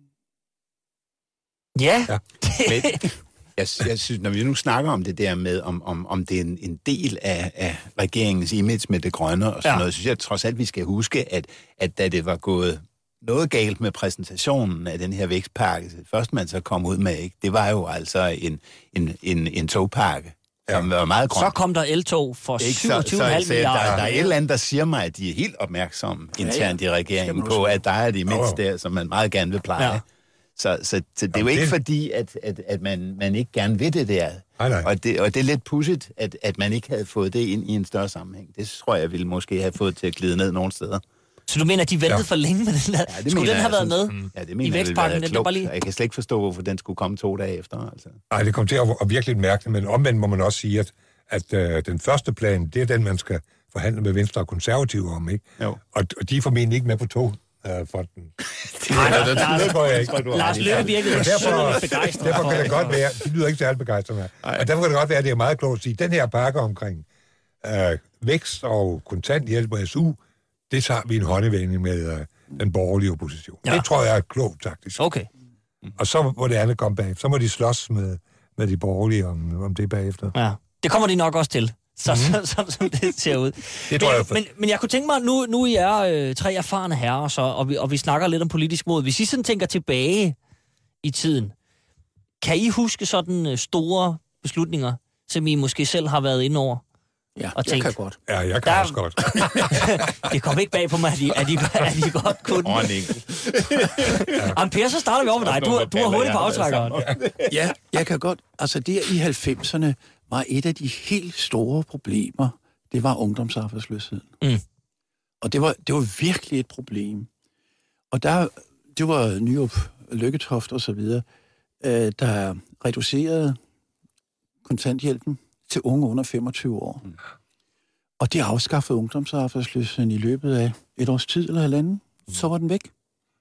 Ja.
ja. Men, jeg, jeg synes, når vi nu snakker om det der med, om, om, om det er en, en del af, af regeringens image med det grønne og sådan ja. noget, synes jeg trods alt, vi skal huske, at, at da det var gået noget galt med præsentationen af den her vækstpakke, først man så kom ud med, ikke, det var jo altså en, en, en, en togpakke, som ja. var meget grøn.
Så kom der el-tog for syvogtyve komma fem milliarder.
Der, der er et eller andet, der siger mig, at de er helt opmærksomme internt ja, ja. i regeringen på, at der er de mindst der, som man meget gerne vil pleje. Ja. Så, så, så det er jo ikke det... fordi, at, at, at man, man ikke gerne vil det der.
Nej, nej.
Og, det, og det er lidt pudsigt, at, at man ikke havde fået det ind i en større sammenhæng. Det tror jeg ville måske have fået til at glide ned nogle steder. Så
du mener, at de ventede ja. for længe med den der? Ja, det skulle den have været med
ja, det mener
i vækstpakken?
Det var lige... Jeg kan slet ikke forstå, hvorfor den skulle komme to dage efter. Altså.
Nej, det kom til at, at virkelig mærke, men omvendt må man også sige, at, at øh, den første plan, det er den, man skal forhandle med Venstre og Konservative om, ikke? Jo. Og, og de er formentlig ikke med på tog. Øh, for den.
Nej, nej, Lars, Lars Løkke virkede derfor, begejstret.
Derfor kan det godt være, de lyder ikke særlig begejstret, og derfor kan det godt være, at det er meget klogt at sige, at den her pakke omkring øh, vækst og kontanthjælp og S U, det tager vi en håndevending med øh, den borgerlige opposition. Ja. Det tror jeg er klogt, faktisk.
Okay.
Og så må det andet komme bag. Så må de slås med, med de borgerlige om, om det bagefter.
Ja, det kommer de nok også til. Så, mm. så, så, som det ser ud.
Det tror
men,
jeg for...
men, men jeg kunne tænke mig, nu, nu I er øh, tre erfarne herrer, så, og, vi, og vi snakker lidt om politisk mod. Hvis I sådan tænker tilbage i tiden, kan I huske sådan øh, store beslutninger, som I måske selv har været inde over?
Ja,
og tænkt,
jeg kan godt.
Ja, jeg kan der... også godt.
Det kom ikke bag på mig, at I, at I, at I godt kunne.
Åh, Nick.
Jamen, Per, så starter vi over med dig. Du, du har hurtigt på aftrækkeren.
Ja, jeg kan godt. Altså, der i halvfemserne var et af de helt store problemer, det var ungdomsarbejdsløsheden. Mm. Og det var, det var virkelig et problem. Og der, det var Nyrup, Lykketoft og så videre, øh, der reducerede kontanthjælpen til unge under femogtyve år. Mm. Og det afskaffede ungdomsarbejdsløsheden i løbet af et års tid eller halvanden. Mm. Så var den væk.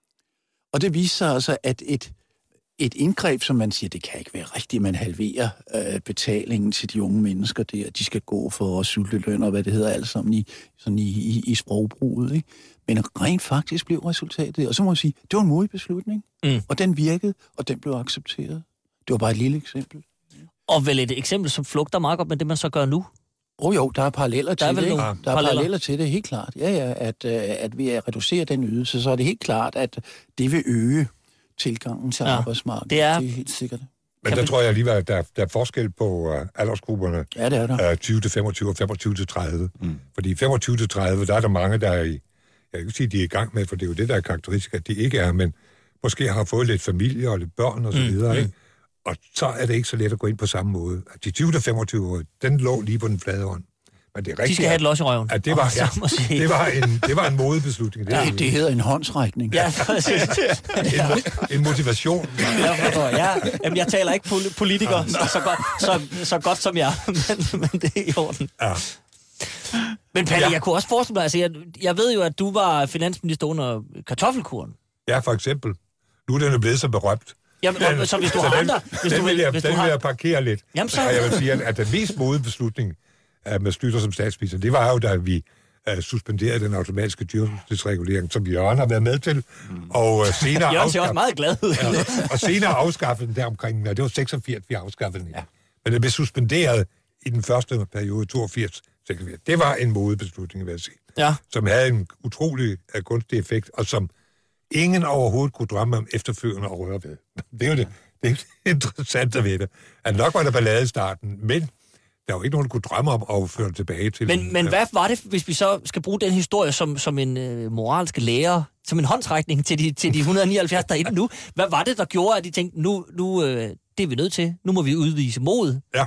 Og det viste sig altså, at et Et indgreb, som man siger, det kan ikke være rigtigt, man halverer øh, betalingen til de unge mennesker der. De skal gå for sulteløn og hvad det hedder, alt sammen i, sådan i, i, i sprogbruget. Ikke? Men rent faktisk blev resultatet. Og så må jeg sige, det var en modig beslutning. Mm. Og den virkede, og den blev accepteret. Det var bare et lille eksempel.
Og vel et eksempel, som flugter meget godt med det, man så gør nu?
Åh oh, jo, der er paralleller
der
til
er
det. Der er paralleller. paralleller til det, helt klart. Ja, ja, at, at ved at reducere den ydelse, så er det helt klart, at det vil øge tilgangen til ja, arbejdsmarkedet.
Det er,
det er helt sikkert.
Men der tror jeg alligevel, at der, der er forskel på uh, aldersgrupperne.
Ja, det er der.
Uh, tyve til femogtyve og femogtyve til tredive. Mm. Fordi femogtyve til tredive, der er der mange, der er i, jeg kan ikke sige, de er i gang med, for det er jo det, der er karakteristisk, at de ikke er, men måske har fået lidt familie og lidt børn og så mm. videre, ikke? Og så er det ikke så let at gå ind på samme måde. At de tyve til femogtyve år, den lå lige på den flade hånd. Men det er rigtigt,
de skal have et los i røven.
At det var, ja, det var en, det var en modebeslutning. Det,
ja, det hedder en håndsrækning.
Ja, præcis.
en, en motivation.
Ja, ja. Jamen, jeg taler ikke pol- politikere ja. så, godt, så, så godt som jeg, men, men det er i orden. Ja. Men Palle, ja. jeg kunne også forestille mig, altså, jeg, jeg ved jo, at du var finansminister under kartoffelkuren.
Ja, for eksempel. Nu er den jo blevet så berømt.
Jamen, og, så hvis du så har
den,
andre... Hvis
den
du,
vil jeg,
hvis
den
du
vil
har...
jeg parkere lidt.
Jamen, så...
Og jeg vil sige, at den mest modige beslutning med Schlüter som statsminister, det var jo, da vi uh, suspenderede den automatiske dyrtidsregulering, som Jørgen har været med til, mm. og uh, senere
Jørgen ser også meget glad ud.
ja, og senere afskaffede den der omkring, og det var seksogfirs, vi afskaffede den. Ja. Men det blev suspenderet i den første periode, toogfirs seksogfirs. Det var en modig beslutning, vil jeg sige,
ja.
som havde en utrolig uh, gunstig effekt, og som ingen overhovedet kunne drømme om efterfølgende at røre ved. Det er jo det, det er interessant at vide. At nok var der ballade i starten, men der var ikke nogen, der kunne drømme om at føre tilbage til...
Men, men hvad var det, hvis vi så skal bruge den historie som, som en øh, moralsk lærer, som en håndsrækning til de, til de et hundrede og nioghalvfjerds derinde nu? Hvad var det, der gjorde, at de tænkte, nu, nu øh, det er vi nødt til, nu må vi udvise mod?
Ja.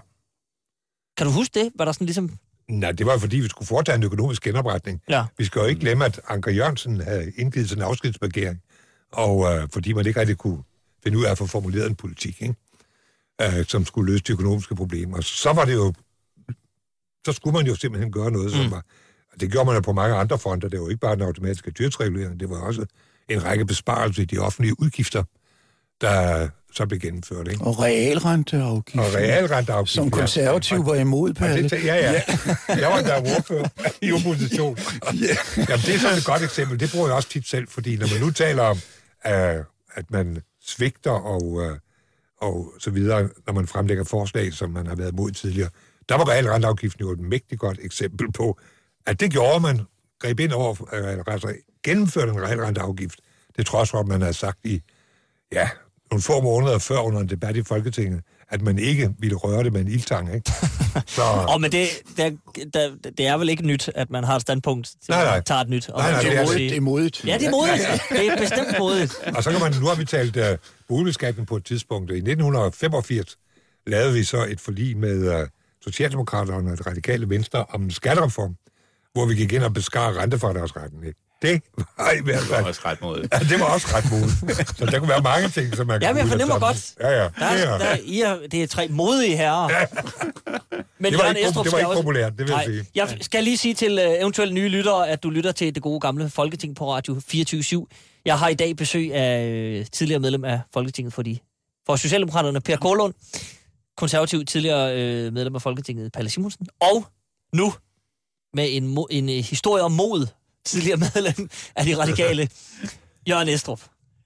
Kan du huske det? Var der sådan ligesom...
Nej, det var fordi, vi skulle foretage en økonomisk genopretning. Ja. Vi skal jo ikke glemme, at Anker Jørgensen havde indgivet sådan en afskedsbegæring, og øh, fordi man ikke rigtig kunne finde ud af at få formuleret en politik, ikke? Øh, som skulle løse de økonomiske problemer. Så var det jo... Så skulle man jo simpelthen gøre noget, som mm. var Og det gjorde man jo på mange andre fronter. Det var ikke bare den automatiske dyrtregulering, det var også en række besparelser i de offentlige udgifter, der så blev gennemført. Ikke?
Og realrenteafgift.
Og realrenteafgift.
Som konservativ ja. var imod, Palle.
Det, ja, ja. Jeg var der ordfører i opposition. Ja. Jamen, det er sådan et godt eksempel. Det bruger jeg også tit selv, fordi når man nu taler om, uh, at man svigter og, uh, og så videre, når man fremlægger forslag, som man har været imod tidligere, der var realrenteafgiften jo et mægtigt godt eksempel på, at det gjorde man, greb ind over, uh, altså gennemførte en realrenteafgift. Det trods for, at man havde sagt i, ja, nogle få måneder før under en debat i Folketinget, at man ikke ville røre det med en ildtang, ikke? Så...
Og men det, det, det, det er vel ikke nyt, at man har et standpunkt til,
nej, nej.
at tage et nyt. Og
nej, nej,
det, er modigt, det er modigt.
Ja, det er modigt. Det er bestemt modigt.
Og så kan man, nu har vi talt uh, boligskatten på et tidspunkt. I nitten femogfirs lavede vi så et forlig med uh, Socialdemokraterne og det radikale Venstre om en skattereform, hvor vi gik ind og beskar rentefradragsretten, ikke? Det var i hvert fald...
Det var også ret modigt.
Ja, det var også ret modigt. Så der kunne være mange ting, som man
ja,
kan...
Ja, men jeg fornemmer godt.
Ja, ja.
Der er, der er, I er, det er tre modige herrer. Ja. Men
det var ikke, Estrup det var ikke også... populært, det vil jeg sige.
Jeg skal lige sige til uh, eventuelle nye lyttere, at du lytter til det gode gamle Folketing på Radio fireogtyve syv. Jeg har i dag besøg af uh, tidligere medlem af Folketinget for, de, for Socialdemokraterne, Per Kålund, konservativ tidligere uh, medlem af Folketinget, Palle Simonsen, og nu med en, en, en historie om mod, tidligere medlem af de radikale, Jørgen Estrup.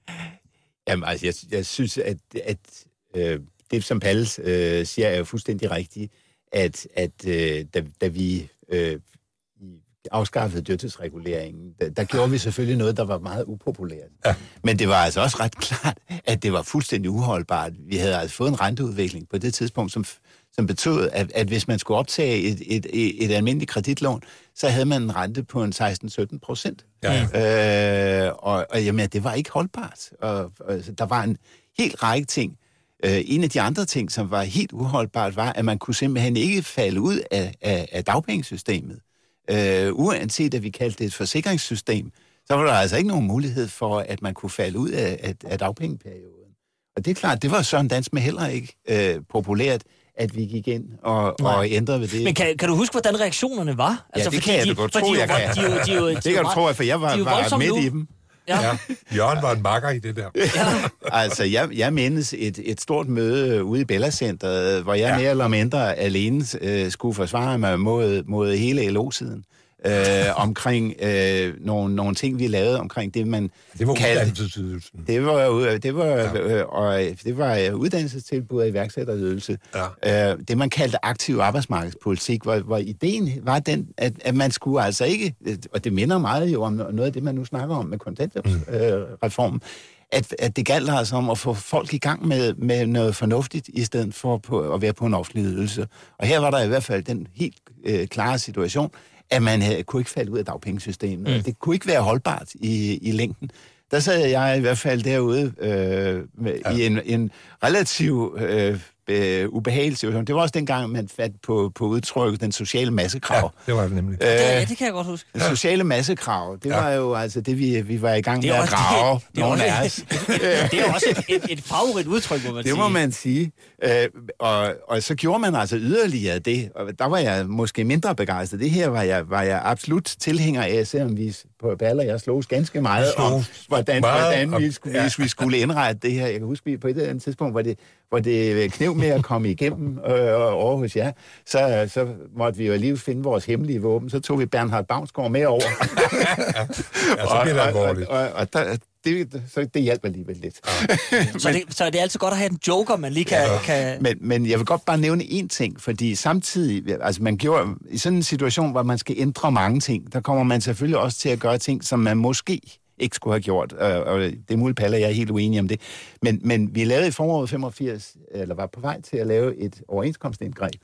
Jamen, altså, jeg, jeg synes, at, at øh, det, som Palle øh, siger, er jo fuldstændig rigtigt, at, at øh, da, da vi øh, afskaffede dyrtidsreguleringen, der, der gjorde vi selvfølgelig noget, der var meget upopulært. Ja. Men det var altså også ret klart, at det var fuldstændig uholdbart. Vi havde altså fået en renteudvikling på det tidspunkt, som som betød, at, at hvis man skulle optage et, et, et, et almindeligt kreditlån, så havde man en rente på en seksten til sytten procent. Ja. Øh, og, og jamen, det var ikke holdbart. Og, og, der var en helt række ting. Øh, en af de andre ting, som var helt uholdbart, var, at man kunne simpelthen ikke falde ud af, af, af dagpengesystemet. Øh, uanset at vi kaldte det et forsikringssystem, så var der altså ikke nogen mulighed for, at man kunne falde ud af, af, af dagpengeperioden. Og det er klart, det var Søren Dansme heller ikke øh, populært, at vi gik ind og, og ændrede ved det.
Men kan, kan du huske, hvordan reaktionerne var?
Altså, ja, det kan jeg da godt tro, jeg kan. De, de, de, de, de, det kan du tro, for jeg var, var midt nu. i dem.
Ja.
Ja. Jørgen var en makker i det der.
Ja.
Altså, jeg, jeg mindes et, et stort møde ude i Bella Center, hvor jeg ja. mere eller mindre alene øh, skulle forsvare mig mod, mod hele L O-siden. Øh, omkring øh, nogle, nogle ting, vi lavede omkring det, man
det var
kaldte...
uddannelsesydelsen.
Det var, det var, ja. øh, og det var uddannelsestilbud og iværksætterydelse. Ja. Øh, det, man kaldte aktiv arbejdsmarkedspolitik, hvor, hvor ideen var den, at, at man skulle altså ikke, og det minder meget jo om noget af det, man nu snakker om med kontanthjælpsreformen, mm. at, at det galt altså om at få folk i gang med, med noget fornuftigt, i stedet for på, at være på en offentlig ydelse. Og her var der i hvert fald den helt øh, klare situation, at man havde, kunne ikke falde ud af dagpengesystemet. Mm. Det kunne ikke være holdbart i, i længden. Der sad jeg i hvert fald derude øh, med, ja. i en, en relativ øh, øh, ubehagelig situation. Det var også dengang, man fandt på, på udtrykket den sociale massekrav.
Ja, det var det nemlig.
Øh, ja, det kan jeg godt huske.
Den sociale massekrav, det ja. var jo altså det, vi, vi var i gang
med
at grave
det,
nogle af os.
Det er jo også et, et, et favorit udtryk, må man
det
sige.
Det må man sige. Øh, og, og så gjorde man altså yderligere det, og der var jeg måske mindre begejstret. Det her var jeg, var jeg absolut tilhænger af, selvom vi på Baller, jeg slogs ganske meget om, hvordan, meget hvordan vi, skulle, ja. vi skulle indrette det her. Jeg kan huske, på et eller andet tidspunkt, hvor det, hvor det knev med at komme igennem øh, over hos jer, så, så måtte vi jo alligevel finde vores hemmelige våben. Så tog vi Bernhard Bavnsgaard med over.
ja, så bliver det alvorligt.
Og, og, og der, det, så det hjælper alligevel lidt.
Ja. så, det, så det er altid godt at have en joker, man lige kan... Ja. kan...
Men, men jeg vil godt bare nævne én ting, fordi samtidig, altså man gjorde, i sådan en situation, hvor man skal ændre mange ting, der kommer man selvfølgelig også til at gøre ting, som man måske ikke skulle have gjort, og det er muligt, Palle, jeg er helt uenig om det. Men, men vi lavede i foråret femogfirs, eller var på vej til at lave et overenskomstindgreb,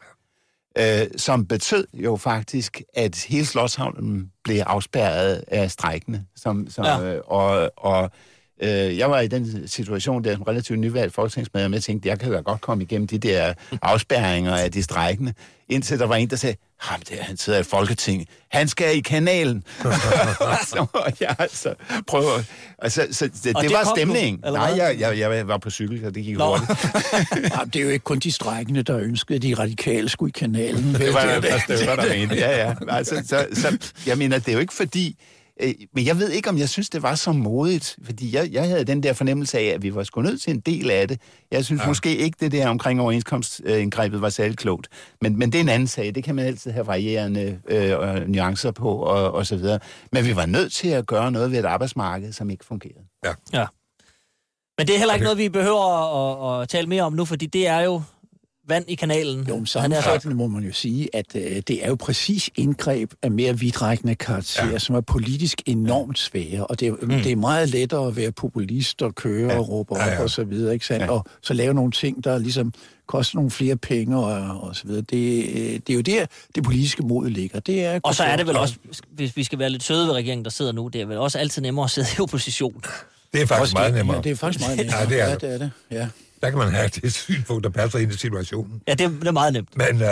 øh, som betød jo faktisk, at hele Slotshavnen blev afspærret af strejkende, som, som, ja. øh, og, og Øh, jeg var i den situation, der som relativt nyvalgt folketingsmedlem, jeg tænkte, jeg kan da godt komme igennem de der afspærringer af de strejkende, indtil der var en, der sagde, ham der, han sidder i Folketinget, han skal i kanalen. Så jeg altså prøver... Altså, så det, det, det var stemning. Du, Nej, jeg, jeg, jeg var på cykel, så det gik hurtigt.
Jamen, det er jo ikke kun de strejkende, der ønskede, at de radikale skulle i kanalen.
Det var der et par stykker, der mente. Ja, ja. Altså, så, så, jeg mener, det er jo ikke fordi... Men jeg ved ikke, om jeg synes, det var så modigt, fordi jeg, jeg havde den der fornemmelse af, at vi var sgu nødt til en del af det. Jeg synes ja. måske ikke, det der omkring overenskomstindgrebet var særlig klogt. Men, men det er en anden sag. Det kan man altid have varierende øh, nuancer på og, og så videre. Men vi var nødt til at gøre noget ved et arbejdsmarked, som ikke fungerede.
Ja. ja. Men det er heller ikke okay. noget, vi behøver at, at tale mere om nu, fordi det er jo vand i kanalen.
Jo, sammenfattende må man jo sige, at øh, det er jo præcis indgreb af mere vidtrækkende karakter, ja. som er politisk enormt svære, og det er, mm. det er meget lettere at være populist og køre ja. og råbe op ja, ja. og så videre, ikke sandt? Ja. Og så lave nogle ting, der ligesom koster nogle flere penge og, og så videre. Det, det er jo der, det politiske mod ligger. Det er
og så er det vel også, hvis vi skal være lidt søde ved regeringen, der sidder nu, det er vel også altid nemmere at sidde i opposition.
Det er faktisk også meget nemmere.
Ja, det er faktisk meget nemmere.
ja, det er
ja,
det.
det er det. Ja.
Der kan man have det synspunkt, der passer ind i situationen.
Ja, det er, det er meget nemt.
Men, uh,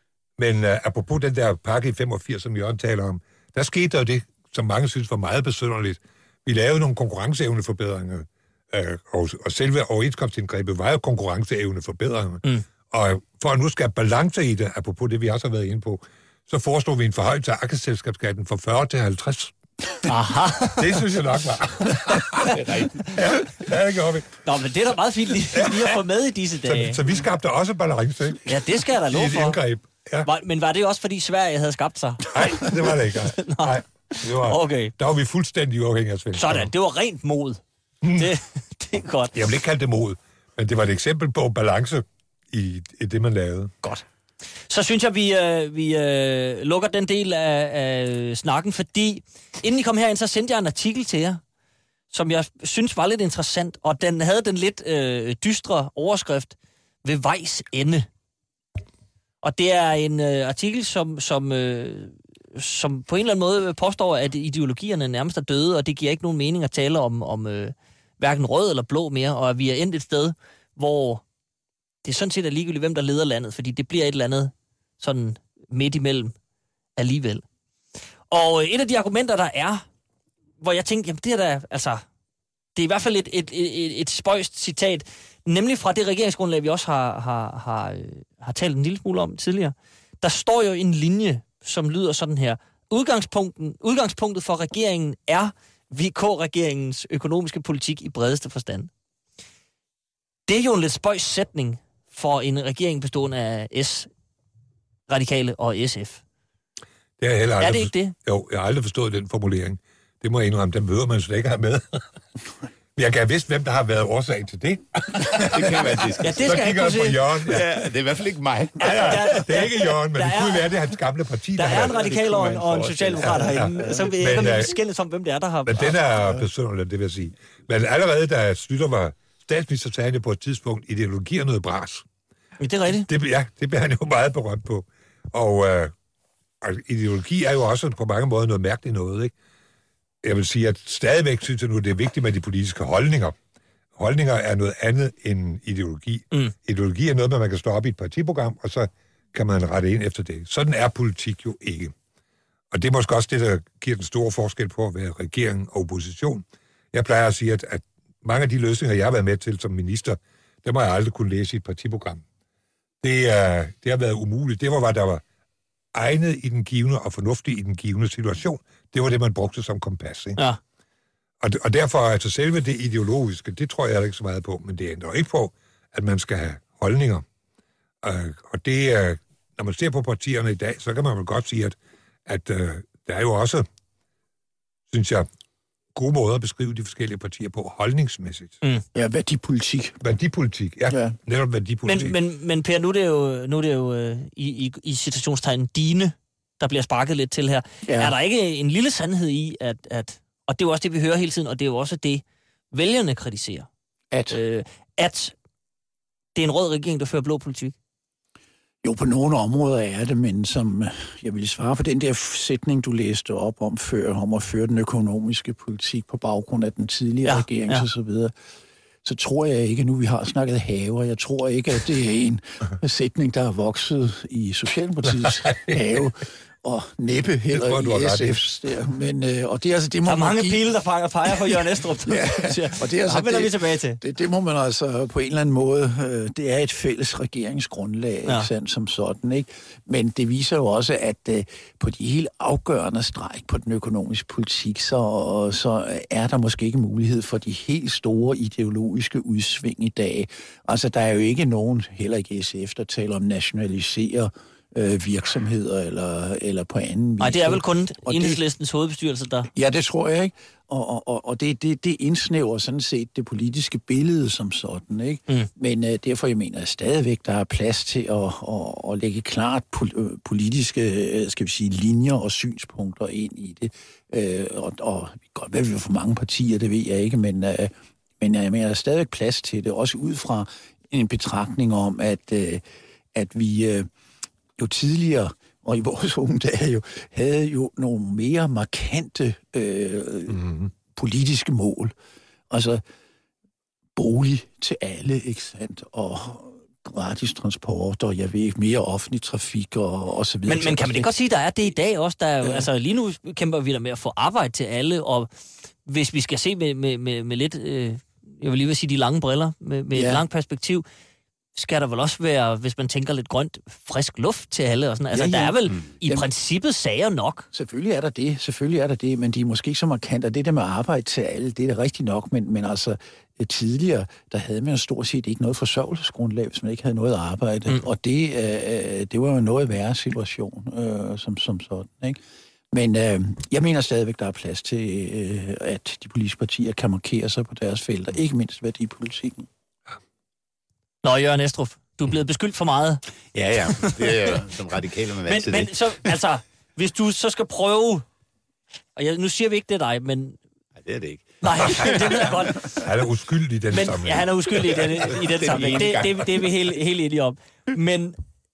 men uh, apropos den der pakke i femogfirs, som Jørgen taler om, der skete der jo det, som mange synes var meget besynderligt. Vi lavede nogle konkurrenceevneforbedringer, uh, og, og selve overenskomstindgrebet var jo konkurrenceevneforbedringer. Mm. Og for at nu skabe balance i det, apropos det, vi også har været inde på, så foreslog vi en forhøjelse af aktieselskabsskatten fra fyrre til halvtreds.
Aha.
Det synes jeg nok var. Det er rigtigt. Ja, ja, det gjorde vi.
Nå, men det er da meget fint lige, lige at få med i disse dage.
Så, så vi skabte også balance, ikke?
Ja, det skal jeg da love for.
Indgreb. Ja.
Var, men var det også, fordi Sverige havde skabt sig?
Nej, det var det ikke. Nej. Det var,
okay.
Der var vi fuldstændig uafhængige af svenskerne.
Sådan, det var rent mod. Mm. Det, det er godt.
Jeg vil ikke kalde det mod, men det var et eksempel på balance i, i det, man lavede.
Godt. Så synes jeg, vi, øh, vi øh, lukker den del af, af snakken, fordi inden I kom herind, så sendte jeg en artikel til jer, som jeg synes var lidt interessant, og den havde den lidt øh, dystre overskrift ved vejs ende. Og det er en øh, artikel, som, som, øh, som på en eller anden måde påstår, at ideologierne nærmest er døde, og det giver ikke nogen mening at tale om, om øh, hverken rød eller blå mere, og at vi er endt et sted, hvor det er sådan set er ligegyldigt, hvem der leder landet, fordi det bliver et eller andet sådan midt imellem alligevel. Og et af de argumenter, der er, hvor jeg tænkte, jamen det er da, altså, det er i hvert fald et, et, et, et spøjst citat, nemlig fra det regeringsgrundlag, vi også har, har, har, har talt en lille smule om tidligere. Der står jo en linje, som lyder sådan her. Udgangspunkten, udgangspunktet for regeringen er V K-regeringens økonomiske politik i bredeste forstand. Det er jo en lidt spøjs sætning for en regering bestående af S, Radikale og S F.
Det er, heller aldrig
er det ikke det?
Jo, jeg har aldrig forstået den formulering. Det må jeg indrømme, den behøver man slet ikke have med. Jeg kan have vidst, hvem der har været årsag til det.
Det kan være det.
Ja, det skal jeg kunne se.
Jørgen. Ja.
Ja, det er i hvert fald ikke mig.
Ja, ja, det er ikke Jørgen, men det kunne være, det er hans gamle parti.
Der, der er en radikal og en, og en socialdemokrat ja, herinde, ja, ja. Så ved jeg ikke, om vi skændes om, hvem det er, der har...
Men den er besynderlig, det vil jeg sige. Men allerede, da Slytter var statsminister, sagde han på et tidspunkt, ideologi er noget bras.
Ja, det er rigtigt.
Det, ja, det bliver han jo meget berømt på. Og, øh, og ideologi er jo også på mange måder noget mærkeligt noget, ikke? Jeg vil sige, at stadigvæk synes jeg nu, det er vigtigt med de politiske holdninger. Holdninger er noget andet end ideologi. Mm. Ideologi er noget, man kan stå op i et partiprogram, og så kan man rette ind efter det. Sådan er politik jo ikke. Og det er måske også det, der giver den store forskel på at være regering og opposition. Jeg plejer at sige, at, at mange af de løsninger, jeg har været med til som minister, dem har jeg aldrig kunne læse i et partiprogram. Det, er, det har været umuligt. Det var, hvad der var egnet i den givne og fornuftigt i den givne situation. Det var det, man brugte som kompas. Ikke? Ja. Og, og derfor er altså selve det ideologiske, det tror jeg ikke så meget på, men det ændrer ikke på, at man skal have holdninger. Uh, og det er, når man ser på partierne i dag, så kan man vel godt sige, at, at uh, der er jo også, synes jeg, gode måder at beskrive de forskellige partier på holdningsmæssigt.
Mm. Ja, værdipolitik.
Værdipolitik, ja. ja. Netop værdipolitik.
Men, men, men Per, nu er det jo, nu er det jo uh, i, i, i citationstegn dine, der bliver sparket lidt til her. Ja. Er der ikke en lille sandhed i, at, at, og det er jo også det, vi hører hele tiden, og det er jo også det, vælgerne kritiserer,
at,
øh, at det er en rød regering, der fører blå politik?
Jo, på nogle områder er det, men som jeg vil svare på den der sætning, du læste op om før, om at føre den økonomiske politik på baggrund af den tidligere ja, regering ja. og så videre, så tror jeg ikke, nu vi har snakket haver, jeg tror ikke, at det er en sætning, der er vokset i Socialdemokratiets have, og næppe heller tror, i S F's der. Men, øh, og det er altså, det må
der er mange
give...
pile, der peger, peger på Jørgen Estrup.
ja, og det er altså,
vender
det,
vi tilbage til.
Det, det må man altså på en eller anden måde, øh, det er et fælles regeringsgrundlag, ja. ikke sandt, som sådan, ikke? Men det viser jo også, at øh, på de helt afgørende stræk på den økonomiske politik, så, så er der måske ikke mulighed for de helt store ideologiske udsving i dag. Altså, der er jo ikke nogen, heller ikke S F, der taler om nationalisere øh, virksomheder eller, eller på anden vis.
Nej, det er vel kun Enhedslistens hovedbestyrelse, der...
Ja, det tror jeg, ikke? Og, og, og det, det, det indsnæver sådan set det politiske billede som sådan, ikke? Mm. Men øh, derfor, jeg mener, at stadigvæk der er plads til at, at, at lægge klart pol- politiske, skal vi sige, linjer og synspunkter ind i det. Øh, og, og godt, hvad vi for mange partier, det ved jeg ikke, men, øh, men jeg mener, der er stadigvæk plads til det, også ud fra en betragtning om, at, øh, at vi øh, jo tidligere, og i vores unge dage jo, havde jo nogle mere markante øh, mm-hmm. politiske mål. Altså bolig til alle, ikke sandt? Og gratis transport, og jeg ved ikke, mere offentlig trafik og, og så videre.
Men, men kan man ikke godt sige, at der er det i dag også? Der er jo, ja. Altså lige nu kæmper vi der med at få arbejde til alle, og hvis vi skal se med, med, med, med lidt, øh, jeg vil lige vil sige de lange briller, med, med ja. et langt perspektiv, skal der vel også være, hvis man tænker lidt grønt, frisk luft til alle og sådan. Altså, ja, ja. Der er vel mm. i Jamen, princippet sager nok.
Selvfølgelig er der det, selvfølgelig er der det, men de er måske ikke så markant, og det der med arbejde til alle, det er da rigtigt nok, men, men altså tidligere, der havde man jo stort set ikke noget forsørgelsesgrundlag, hvis man ikke havde noget arbejde, mm. og det, øh, det var jo en noget værre situation, øh, som, som sådan, ikke? Men øh, jeg mener stadigvæk, der er plads til, øh, at de politiske partier kan markere sig på deres felter, ikke mindst værdipolitikken.
Nå, Jørgen Estrup, du er blevet beskyldt for meget.
Ja, ja, det er som radikale med vant til
men,
det.
Men så, altså, hvis du så skal prøve, og jeg, nu siger vi ikke, det er dig, men...
Nej, det er det ikke.
Nej, det ved jeg godt.
Han er uskyldig i den
men,
sammenhæng.
Ja, han er uskyldig i den, i den sammenhæng. Det, det, det er vi helt, helt enige om. Men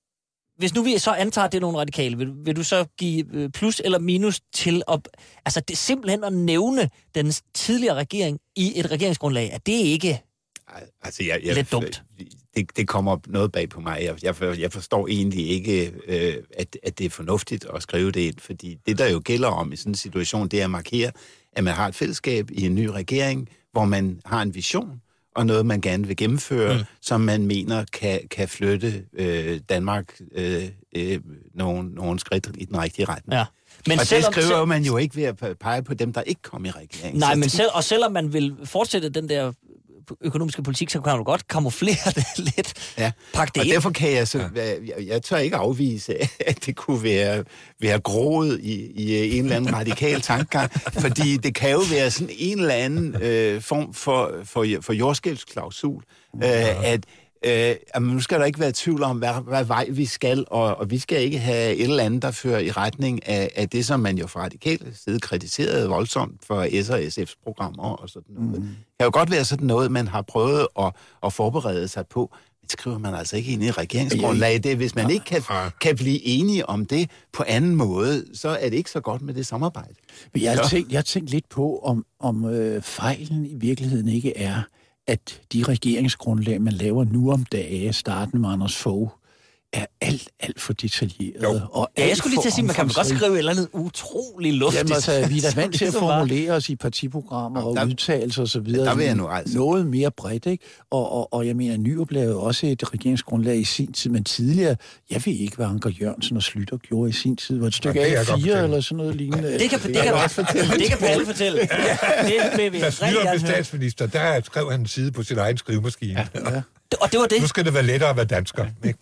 hvis nu vi så antager, at det er nogle radikale, vil, vil du så give plus eller minus til at... Altså, det simpelthen at nævne den tidligere regering i et regeringsgrundlag, at det ikke...
Altså, jeg, jeg,
lidt dumt.
Det, det kommer noget bag på mig. Jeg, jeg, jeg forstår egentlig ikke, øh, at, at det er fornuftigt at skrive det ind, fordi det, der jo gælder om i sådan en situation, det er at markere, at man har et fællesskab i en ny regering, hvor man har en vision, og noget, man gerne vil gennemføre, mm. som man mener kan, kan flytte øh, Danmark øh, øh, nogle, nogle skridt i den rigtige retning. Ja. Men og selvom, det skriver selv... man jo ikke ved at pege på dem, der ikke kom i regeringen.
Nej, men selv, og selvom man vil fortsætte den der økonomiske politik, så kan man jo godt kamuflere det lidt.
Ja,
Pak det
og
ind.
derfor kan jeg så... Jeg, jeg tør ikke afvise, at det kunne være, være groet i, i en eller anden radikal tankegang, fordi det kan jo være sådan en eller anden øh, form for, for, for jordskælvsklausul, øh, at Øh, nu skal der ikke være tvivl om, hvad, hvad vej vi skal, og, og vi skal ikke have et eller andet, der fører i retning af, af det, som man jo fra radikale side kritiserede voldsomt for S og S F's programmer og sådan noget. Mm. Det kan jo godt være sådan noget, man har prøvet at, at forberede sig på, men skriver man altså ikke ind i regeringsgrundlag. Det, hvis man ikke kan, kan blive enige om det på anden måde, så er det ikke så godt med det samarbejde.
Men jeg har tænkt, jeg har tænkt lidt på, om, om øh, fejlen i virkeligheden ikke er, at de regeringsgrundlag, man laver nu om dage, starten med Anders Fogh, er alt, alt for detaljeret. Og
ja, jeg skulle lige til at sige, man kan godt skrive et eller andet utrolig luftigt.
Jamen altså, vi er da vant til at formulere os i partiprogrammer og der, udtalelser og så videre.
Der vil jeg nu altså.
Noget mere bredt, ikke? Og, og, og jeg mener, Nyrup lavede også et regeringsgrundlag i sin tid, men tidligere, jeg ved ikke, hvad Anker Jørgensen og Schlüter gjorde i sin tid. Var et stykke
ja,
A fire eller sådan noget lignende?
Det kan, det kan, kan, fortælle. Det kan Palle fortælle. Det vil vi
da Schlüter blev statsminister, der skrev han en side på sin egen skrivemaskine. Ja. Ja.
Og det var det.
Nu skal det være lettere at være dansker. Ikke?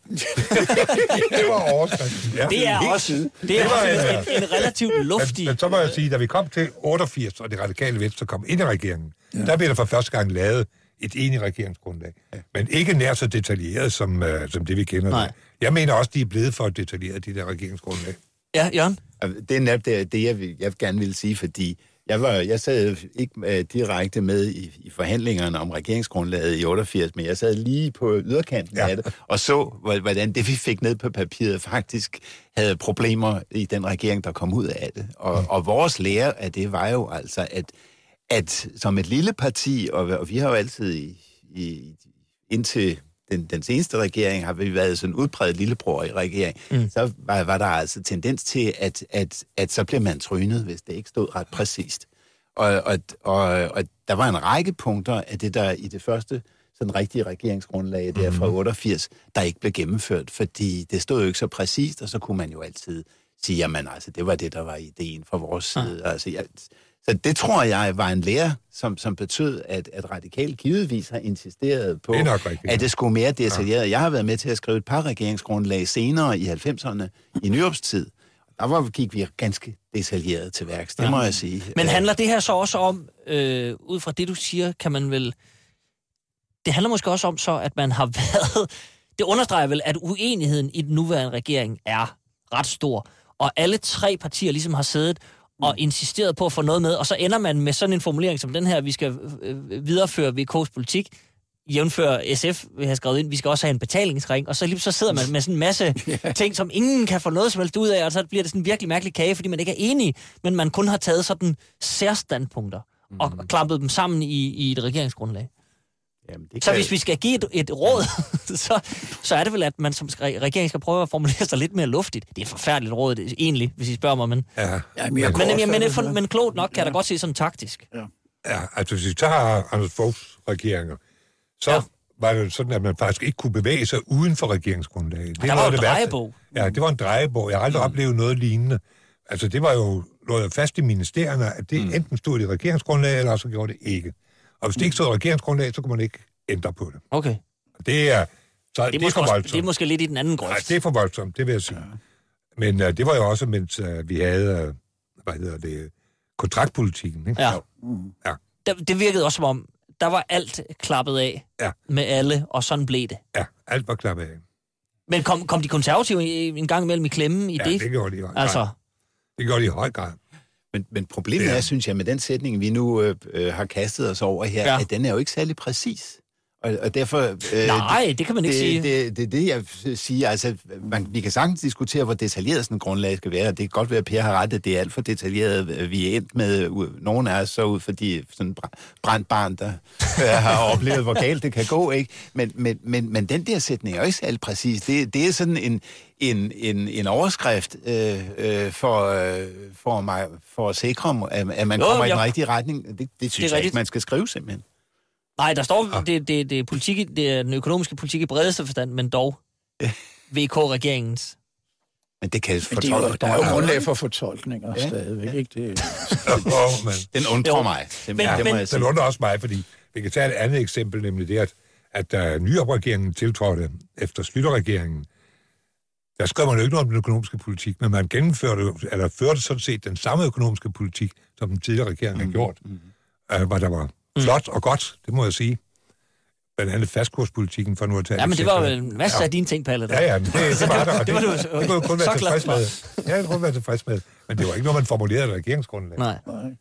Det var overskriften. Ja.
Det er også, det er også en, en relativt luftig...
Men, men så må jeg sige, da vi kom til otteogfirs, og det radikale Venstre kom ind i regeringen, ja. Der blev der for første gang lavet et enigt regeringsgrundlag. Ja. Men ikke nær så detaljeret, som, uh, som det vi kender. Nej. Jeg mener også, de er blevet for detaljeret, de der regeringsgrundlag.
Ja, Jørgen?
Det er netop det, det jeg, vil, jeg gerne vil sige, fordi Jeg, var, jeg sad ikke uh, direkte med i, i forhandlingerne om regeringsgrundlaget i otteogfirs, men jeg sad lige på yderkanten ja. af det, og så, hvordan det, vi fik ned på papiret, faktisk havde problemer i den regering, der kom ud af det. Og, og vores lære af det var jo altså, at, at som et lille parti, og, og vi har jo altid i, i, indtil den, den seneste regering, har vi været sådan en udpræget lillebror i regering, mm. så var, var der altså tendens til, at, at, at så blev man trynet, hvis det ikke stod ret præcist. Og, og, og, og der var en række punkter af det, der i det første sådan rigtige regeringsgrundlag der fra otteogfirs, der ikke blev gennemført, fordi det stod jo ikke så præcist, og så kunne man jo altid sige, jamen altså, det var det, der var ideen fra vores side. Ah. Altså, jeg, så det tror jeg var en lære, som, som betød, at, at Radikal givetvis har insisteret på, det at det skulle mere detaljeret. Ja. Jeg har været med til at skrive et par regeringsgrundlag senere i halvfemserne i nyopstid. Der var, gik vi ganske detaljeret til værks, det ja. må jeg sige.
Men handler det her så også om, øh, ud fra det du siger, kan man vel... Det handler måske også om så, at man har været... Det understreger vel, at uenigheden i den nuværende regering er ret stor, og alle tre partier ligesom har siddet og insisteret på at få noget med, og så ender man med sådan en formulering som den her, vi skal øh, videreføre V K's politik, jævnfør S F, vi har skrevet ind, vi skal også have en betalingsring, og så lige så sidder man med sådan en masse ting, som ingen kan få noget som helst ud af, og så bliver det sådan en virkelig mærkelig kage, fordi man ikke er enig, men man kun har taget sådan særstandpunkter og mm. klampet dem sammen i, i et regeringsgrundlag. Jamen, det så hvis vi skal give et, et råd, så, så er det vel, at man som regering skal prøve at formulere sig lidt mere luftigt. Det er et forfærdeligt råd, det er, egentlig, hvis I spørger mig, men... Ja. Ja, men, men, men, men, men, men klogt nok kan ja. der godt se sådan taktisk. Ja.
Ja, altså hvis vi tager Anders Foghs regeringer, så ja. var det sådan, at man faktisk ikke kunne bevæge sig uden for regeringsgrundlaget. Det
der var, var en drejebog.
Ja, det var en drejebog. Jeg har aldrig mm. oplevet noget lignende. Altså det var jo noget fast i ministerierne, at det mm. enten stod i regeringsgrundlaget, eller så gjorde det ikke. Og hvis det ikke stod i regeringsgrundlaget, så kunne man ikke ændre på det.
Okay.
Det er, så
det er,
det er for
også,
voldsomt.
det er måske lidt i den anden grøft.
Nej, det er for voldsomt, det vil jeg sige. Ja. Men uh, det var jo også, mens uh, vi havde, uh, hvad hedder det, kontraktpolitikken. Ikke?
Ja.
Mm. ja.
Det, det virkede også som om, der var alt klappet af ja. med alle, og sådan blev det.
Ja, alt var klappet af.
Men kom, kom de konservative en gang imellem i klemme i
ja,
det?
Ja, det gjorde de i høj grad.
Altså.
Det gjorde de i høj grad.
Men, men problemet er, synes jeg, med den sætning, vi nu øh, øh, har kastet os over her, ja. at den er jo ikke særlig præcis. Og, og derfor... Øh,
Nej, det, det kan man ikke
det,
sige.
Det er det, det, jeg siger. Altså, man, vi kan sagtens diskutere, hvor detaljeret sådan en grundlag skal være. Det kan godt være, at Per har ret, at det er alt for detaljeret. Vi er endt med, nogen af os så ud, fordi sådan brændt barn, der øh, har oplevet, hvor galt det kan gå, ikke? Men, men, men, men den der sætning er jo ikke særlig præcis. Det, det er sådan en... En, en, en overskrift øh, øh, for, øh, for, mig, for at sikre, at, at man jo, kommer jo. i den rigtige retning. Det, det synes det jeg ikke, man skal skrive simpelthen.
Nej, der står, ja. det, det, det, er politik, det er den økonomiske politik i bredeste forstand, men dog V K-regeringens.
Men det kan
fortolke. Der er jo grundlag for fortolkninger ja. stadigvæk, ikke? Det,
oh, men.
Den undrer jo. mig.
Men, ja,
men, den undrer også mig, fordi vi kan tage et andet eksempel, nemlig det, at, at da Nyrup-regeringen tiltrådte efter Schlüter-regeringen, der skrev man jo ikke noget om den økonomiske politik, men man gennemførte, eller førte sådan set den samme økonomiske politik, som den tidligere regering mm. har gjort. Mm. Uh, hvor der var mm. flot og godt, det må jeg sige. Blandt andet fastkurspolitikken for nu at tage...
Ja, men det var jo en masse ja. af dine ting, Palle.
Ja, ja, det, det var der, og det, det, var du, det, det kunne jo kun være tilfreds med. Ja, det kunne kun være tilfreds med. Men det var ikke noget, man formulerede i regeringsgrundlag.
Nej.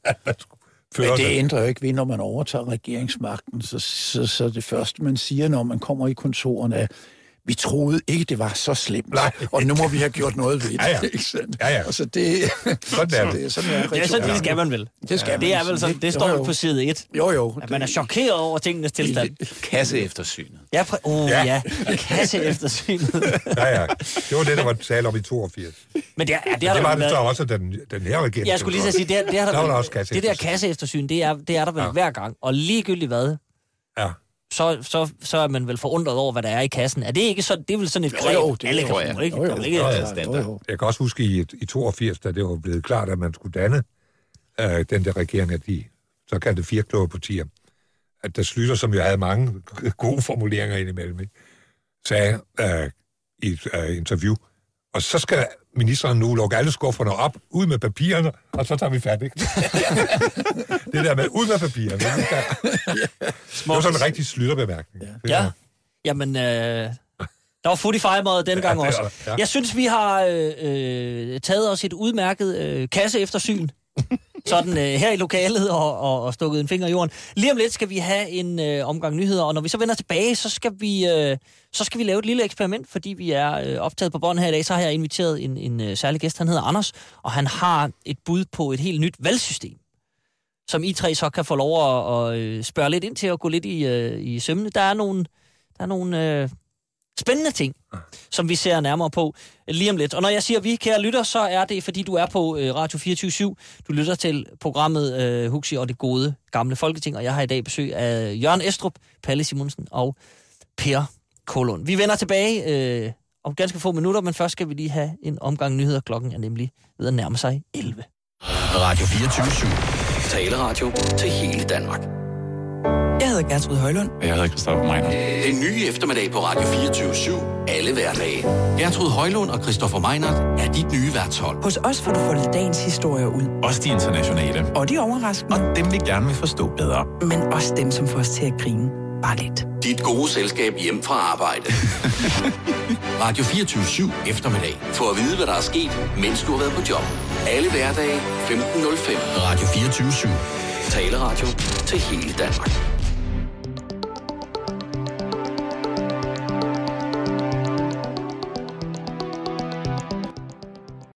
Men det ændrer jo ikke ved, når man overtager regeringsmagten, så, så, så det første, man siger, når man kommer i kontorerne, er, vi troede ikke, det var så slemt, Nej. og nu må vi have gjort noget ved det. Ja, ja. Ikke sandt?
Ja, ja.
Altså, det,
sådan er det.
Sådan er
det, er sådan, det skal man vel.
Det, skal
ja.
man
det er vel sådan, det står jo på side et.
Jo, jo.
At man er chokeret over tingenes tilstand.
Kasseeftersynet.
Ja, præ- oh, ja. ja. Kasseeftersynet.
ja, ja. Det var det, der var tale om i toogfirs.
Men det, er, det,
det var det så også den, den her regering.
Jeg skulle lige så sige, det, er, det, er der,
der,
der
også
det der kasseeftersyn, det er, det er der vel ja. hver gang. Og ligegyldigt hvad.
Ja.
Så, så, så er man vel forundret over, hvad der er i kassen. Er det ikke så? Det er vel sådan et greb,
jo, jo, det
alle kan bruge, ikke?
Jo, jo, ikke? Jo, jo. Jeg kan også huske i, i toogfirs, da det var blevet klart, at man skulle danne øh, den der regering af de såkaldte firkloge partier, at der Schlüter, som jo havde mange gode formuleringer indimellem, ikke? Sagde øh, i et øh, interview, og så skal ministeren nu lukke alle skufferne op, ud med papirerne, og så tager vi fat, ikke? Det der med ud med papirerne. Det var sådan en rigtig Schlüter-bemærkning.
Ja, ja. Jamen, øh, der var footy fejret den gang ja, også. Ja. Jeg synes, vi har øh, taget os et udmærket øh, kasseeftersyn sådan øh, her i lokalet og, og, og stukket en finger i jorden. Lige om lidt skal vi have en øh, omgang nyheder, og når vi så vender tilbage, så skal vi, øh, så skal vi lave et lille eksperiment, fordi vi er øh, optaget på bånd her i dag. Så har jeg inviteret en, en øh, særlig gæst, han hedder Anders, og han har et bud på et helt nyt valgsystem, som I tre så kan få lov at, at spørge lidt ind til og gå lidt i, øh, i sømmene. Der er nogle, der er nogle øh, spændende ting, som vi ser nærmere på lige om lidt. Og når jeg siger vi, kære lytter, så er det, fordi du er på øh, Radio fireogtyve syv. Du lytter til programmet øh, Huxi og det gode gamle Folketing, og jeg har i dag besøg af Jørgen Estrup, Palle Simonsen og Per Kålund. Vi vender tilbage øh, om ganske få minutter, men først skal vi lige have en omgang nyheder. Klokken er nemlig ved at nærme sig elleve.
Radio fireogtyve syv. Taleradio til hele Danmark.
Jeg hedder Gertrud Højlund.
Og jeg hedder Christoffer Meinert.
Den nye eftermiddag på Radio fireogtyve syv. Alle hverdage. Gertrud Højlund og Christoffer Meinert er dit nye værtshold.
Hos os får du foldet dagens historier ud.
Også de internationale.
Og de overraskende.
Og dem, vi gerne vil forstå bedre.
Men også dem, som får os til at grine. Bare lidt.
Dit gode selskab hjem fra arbejde. Radio fireogtyve syv eftermiddag. For at vide, hvad der er sket, mens du har været på job. Alle hverdage femten nul fem. Radio fireogtyve syv. Taleradio til hele Danmark.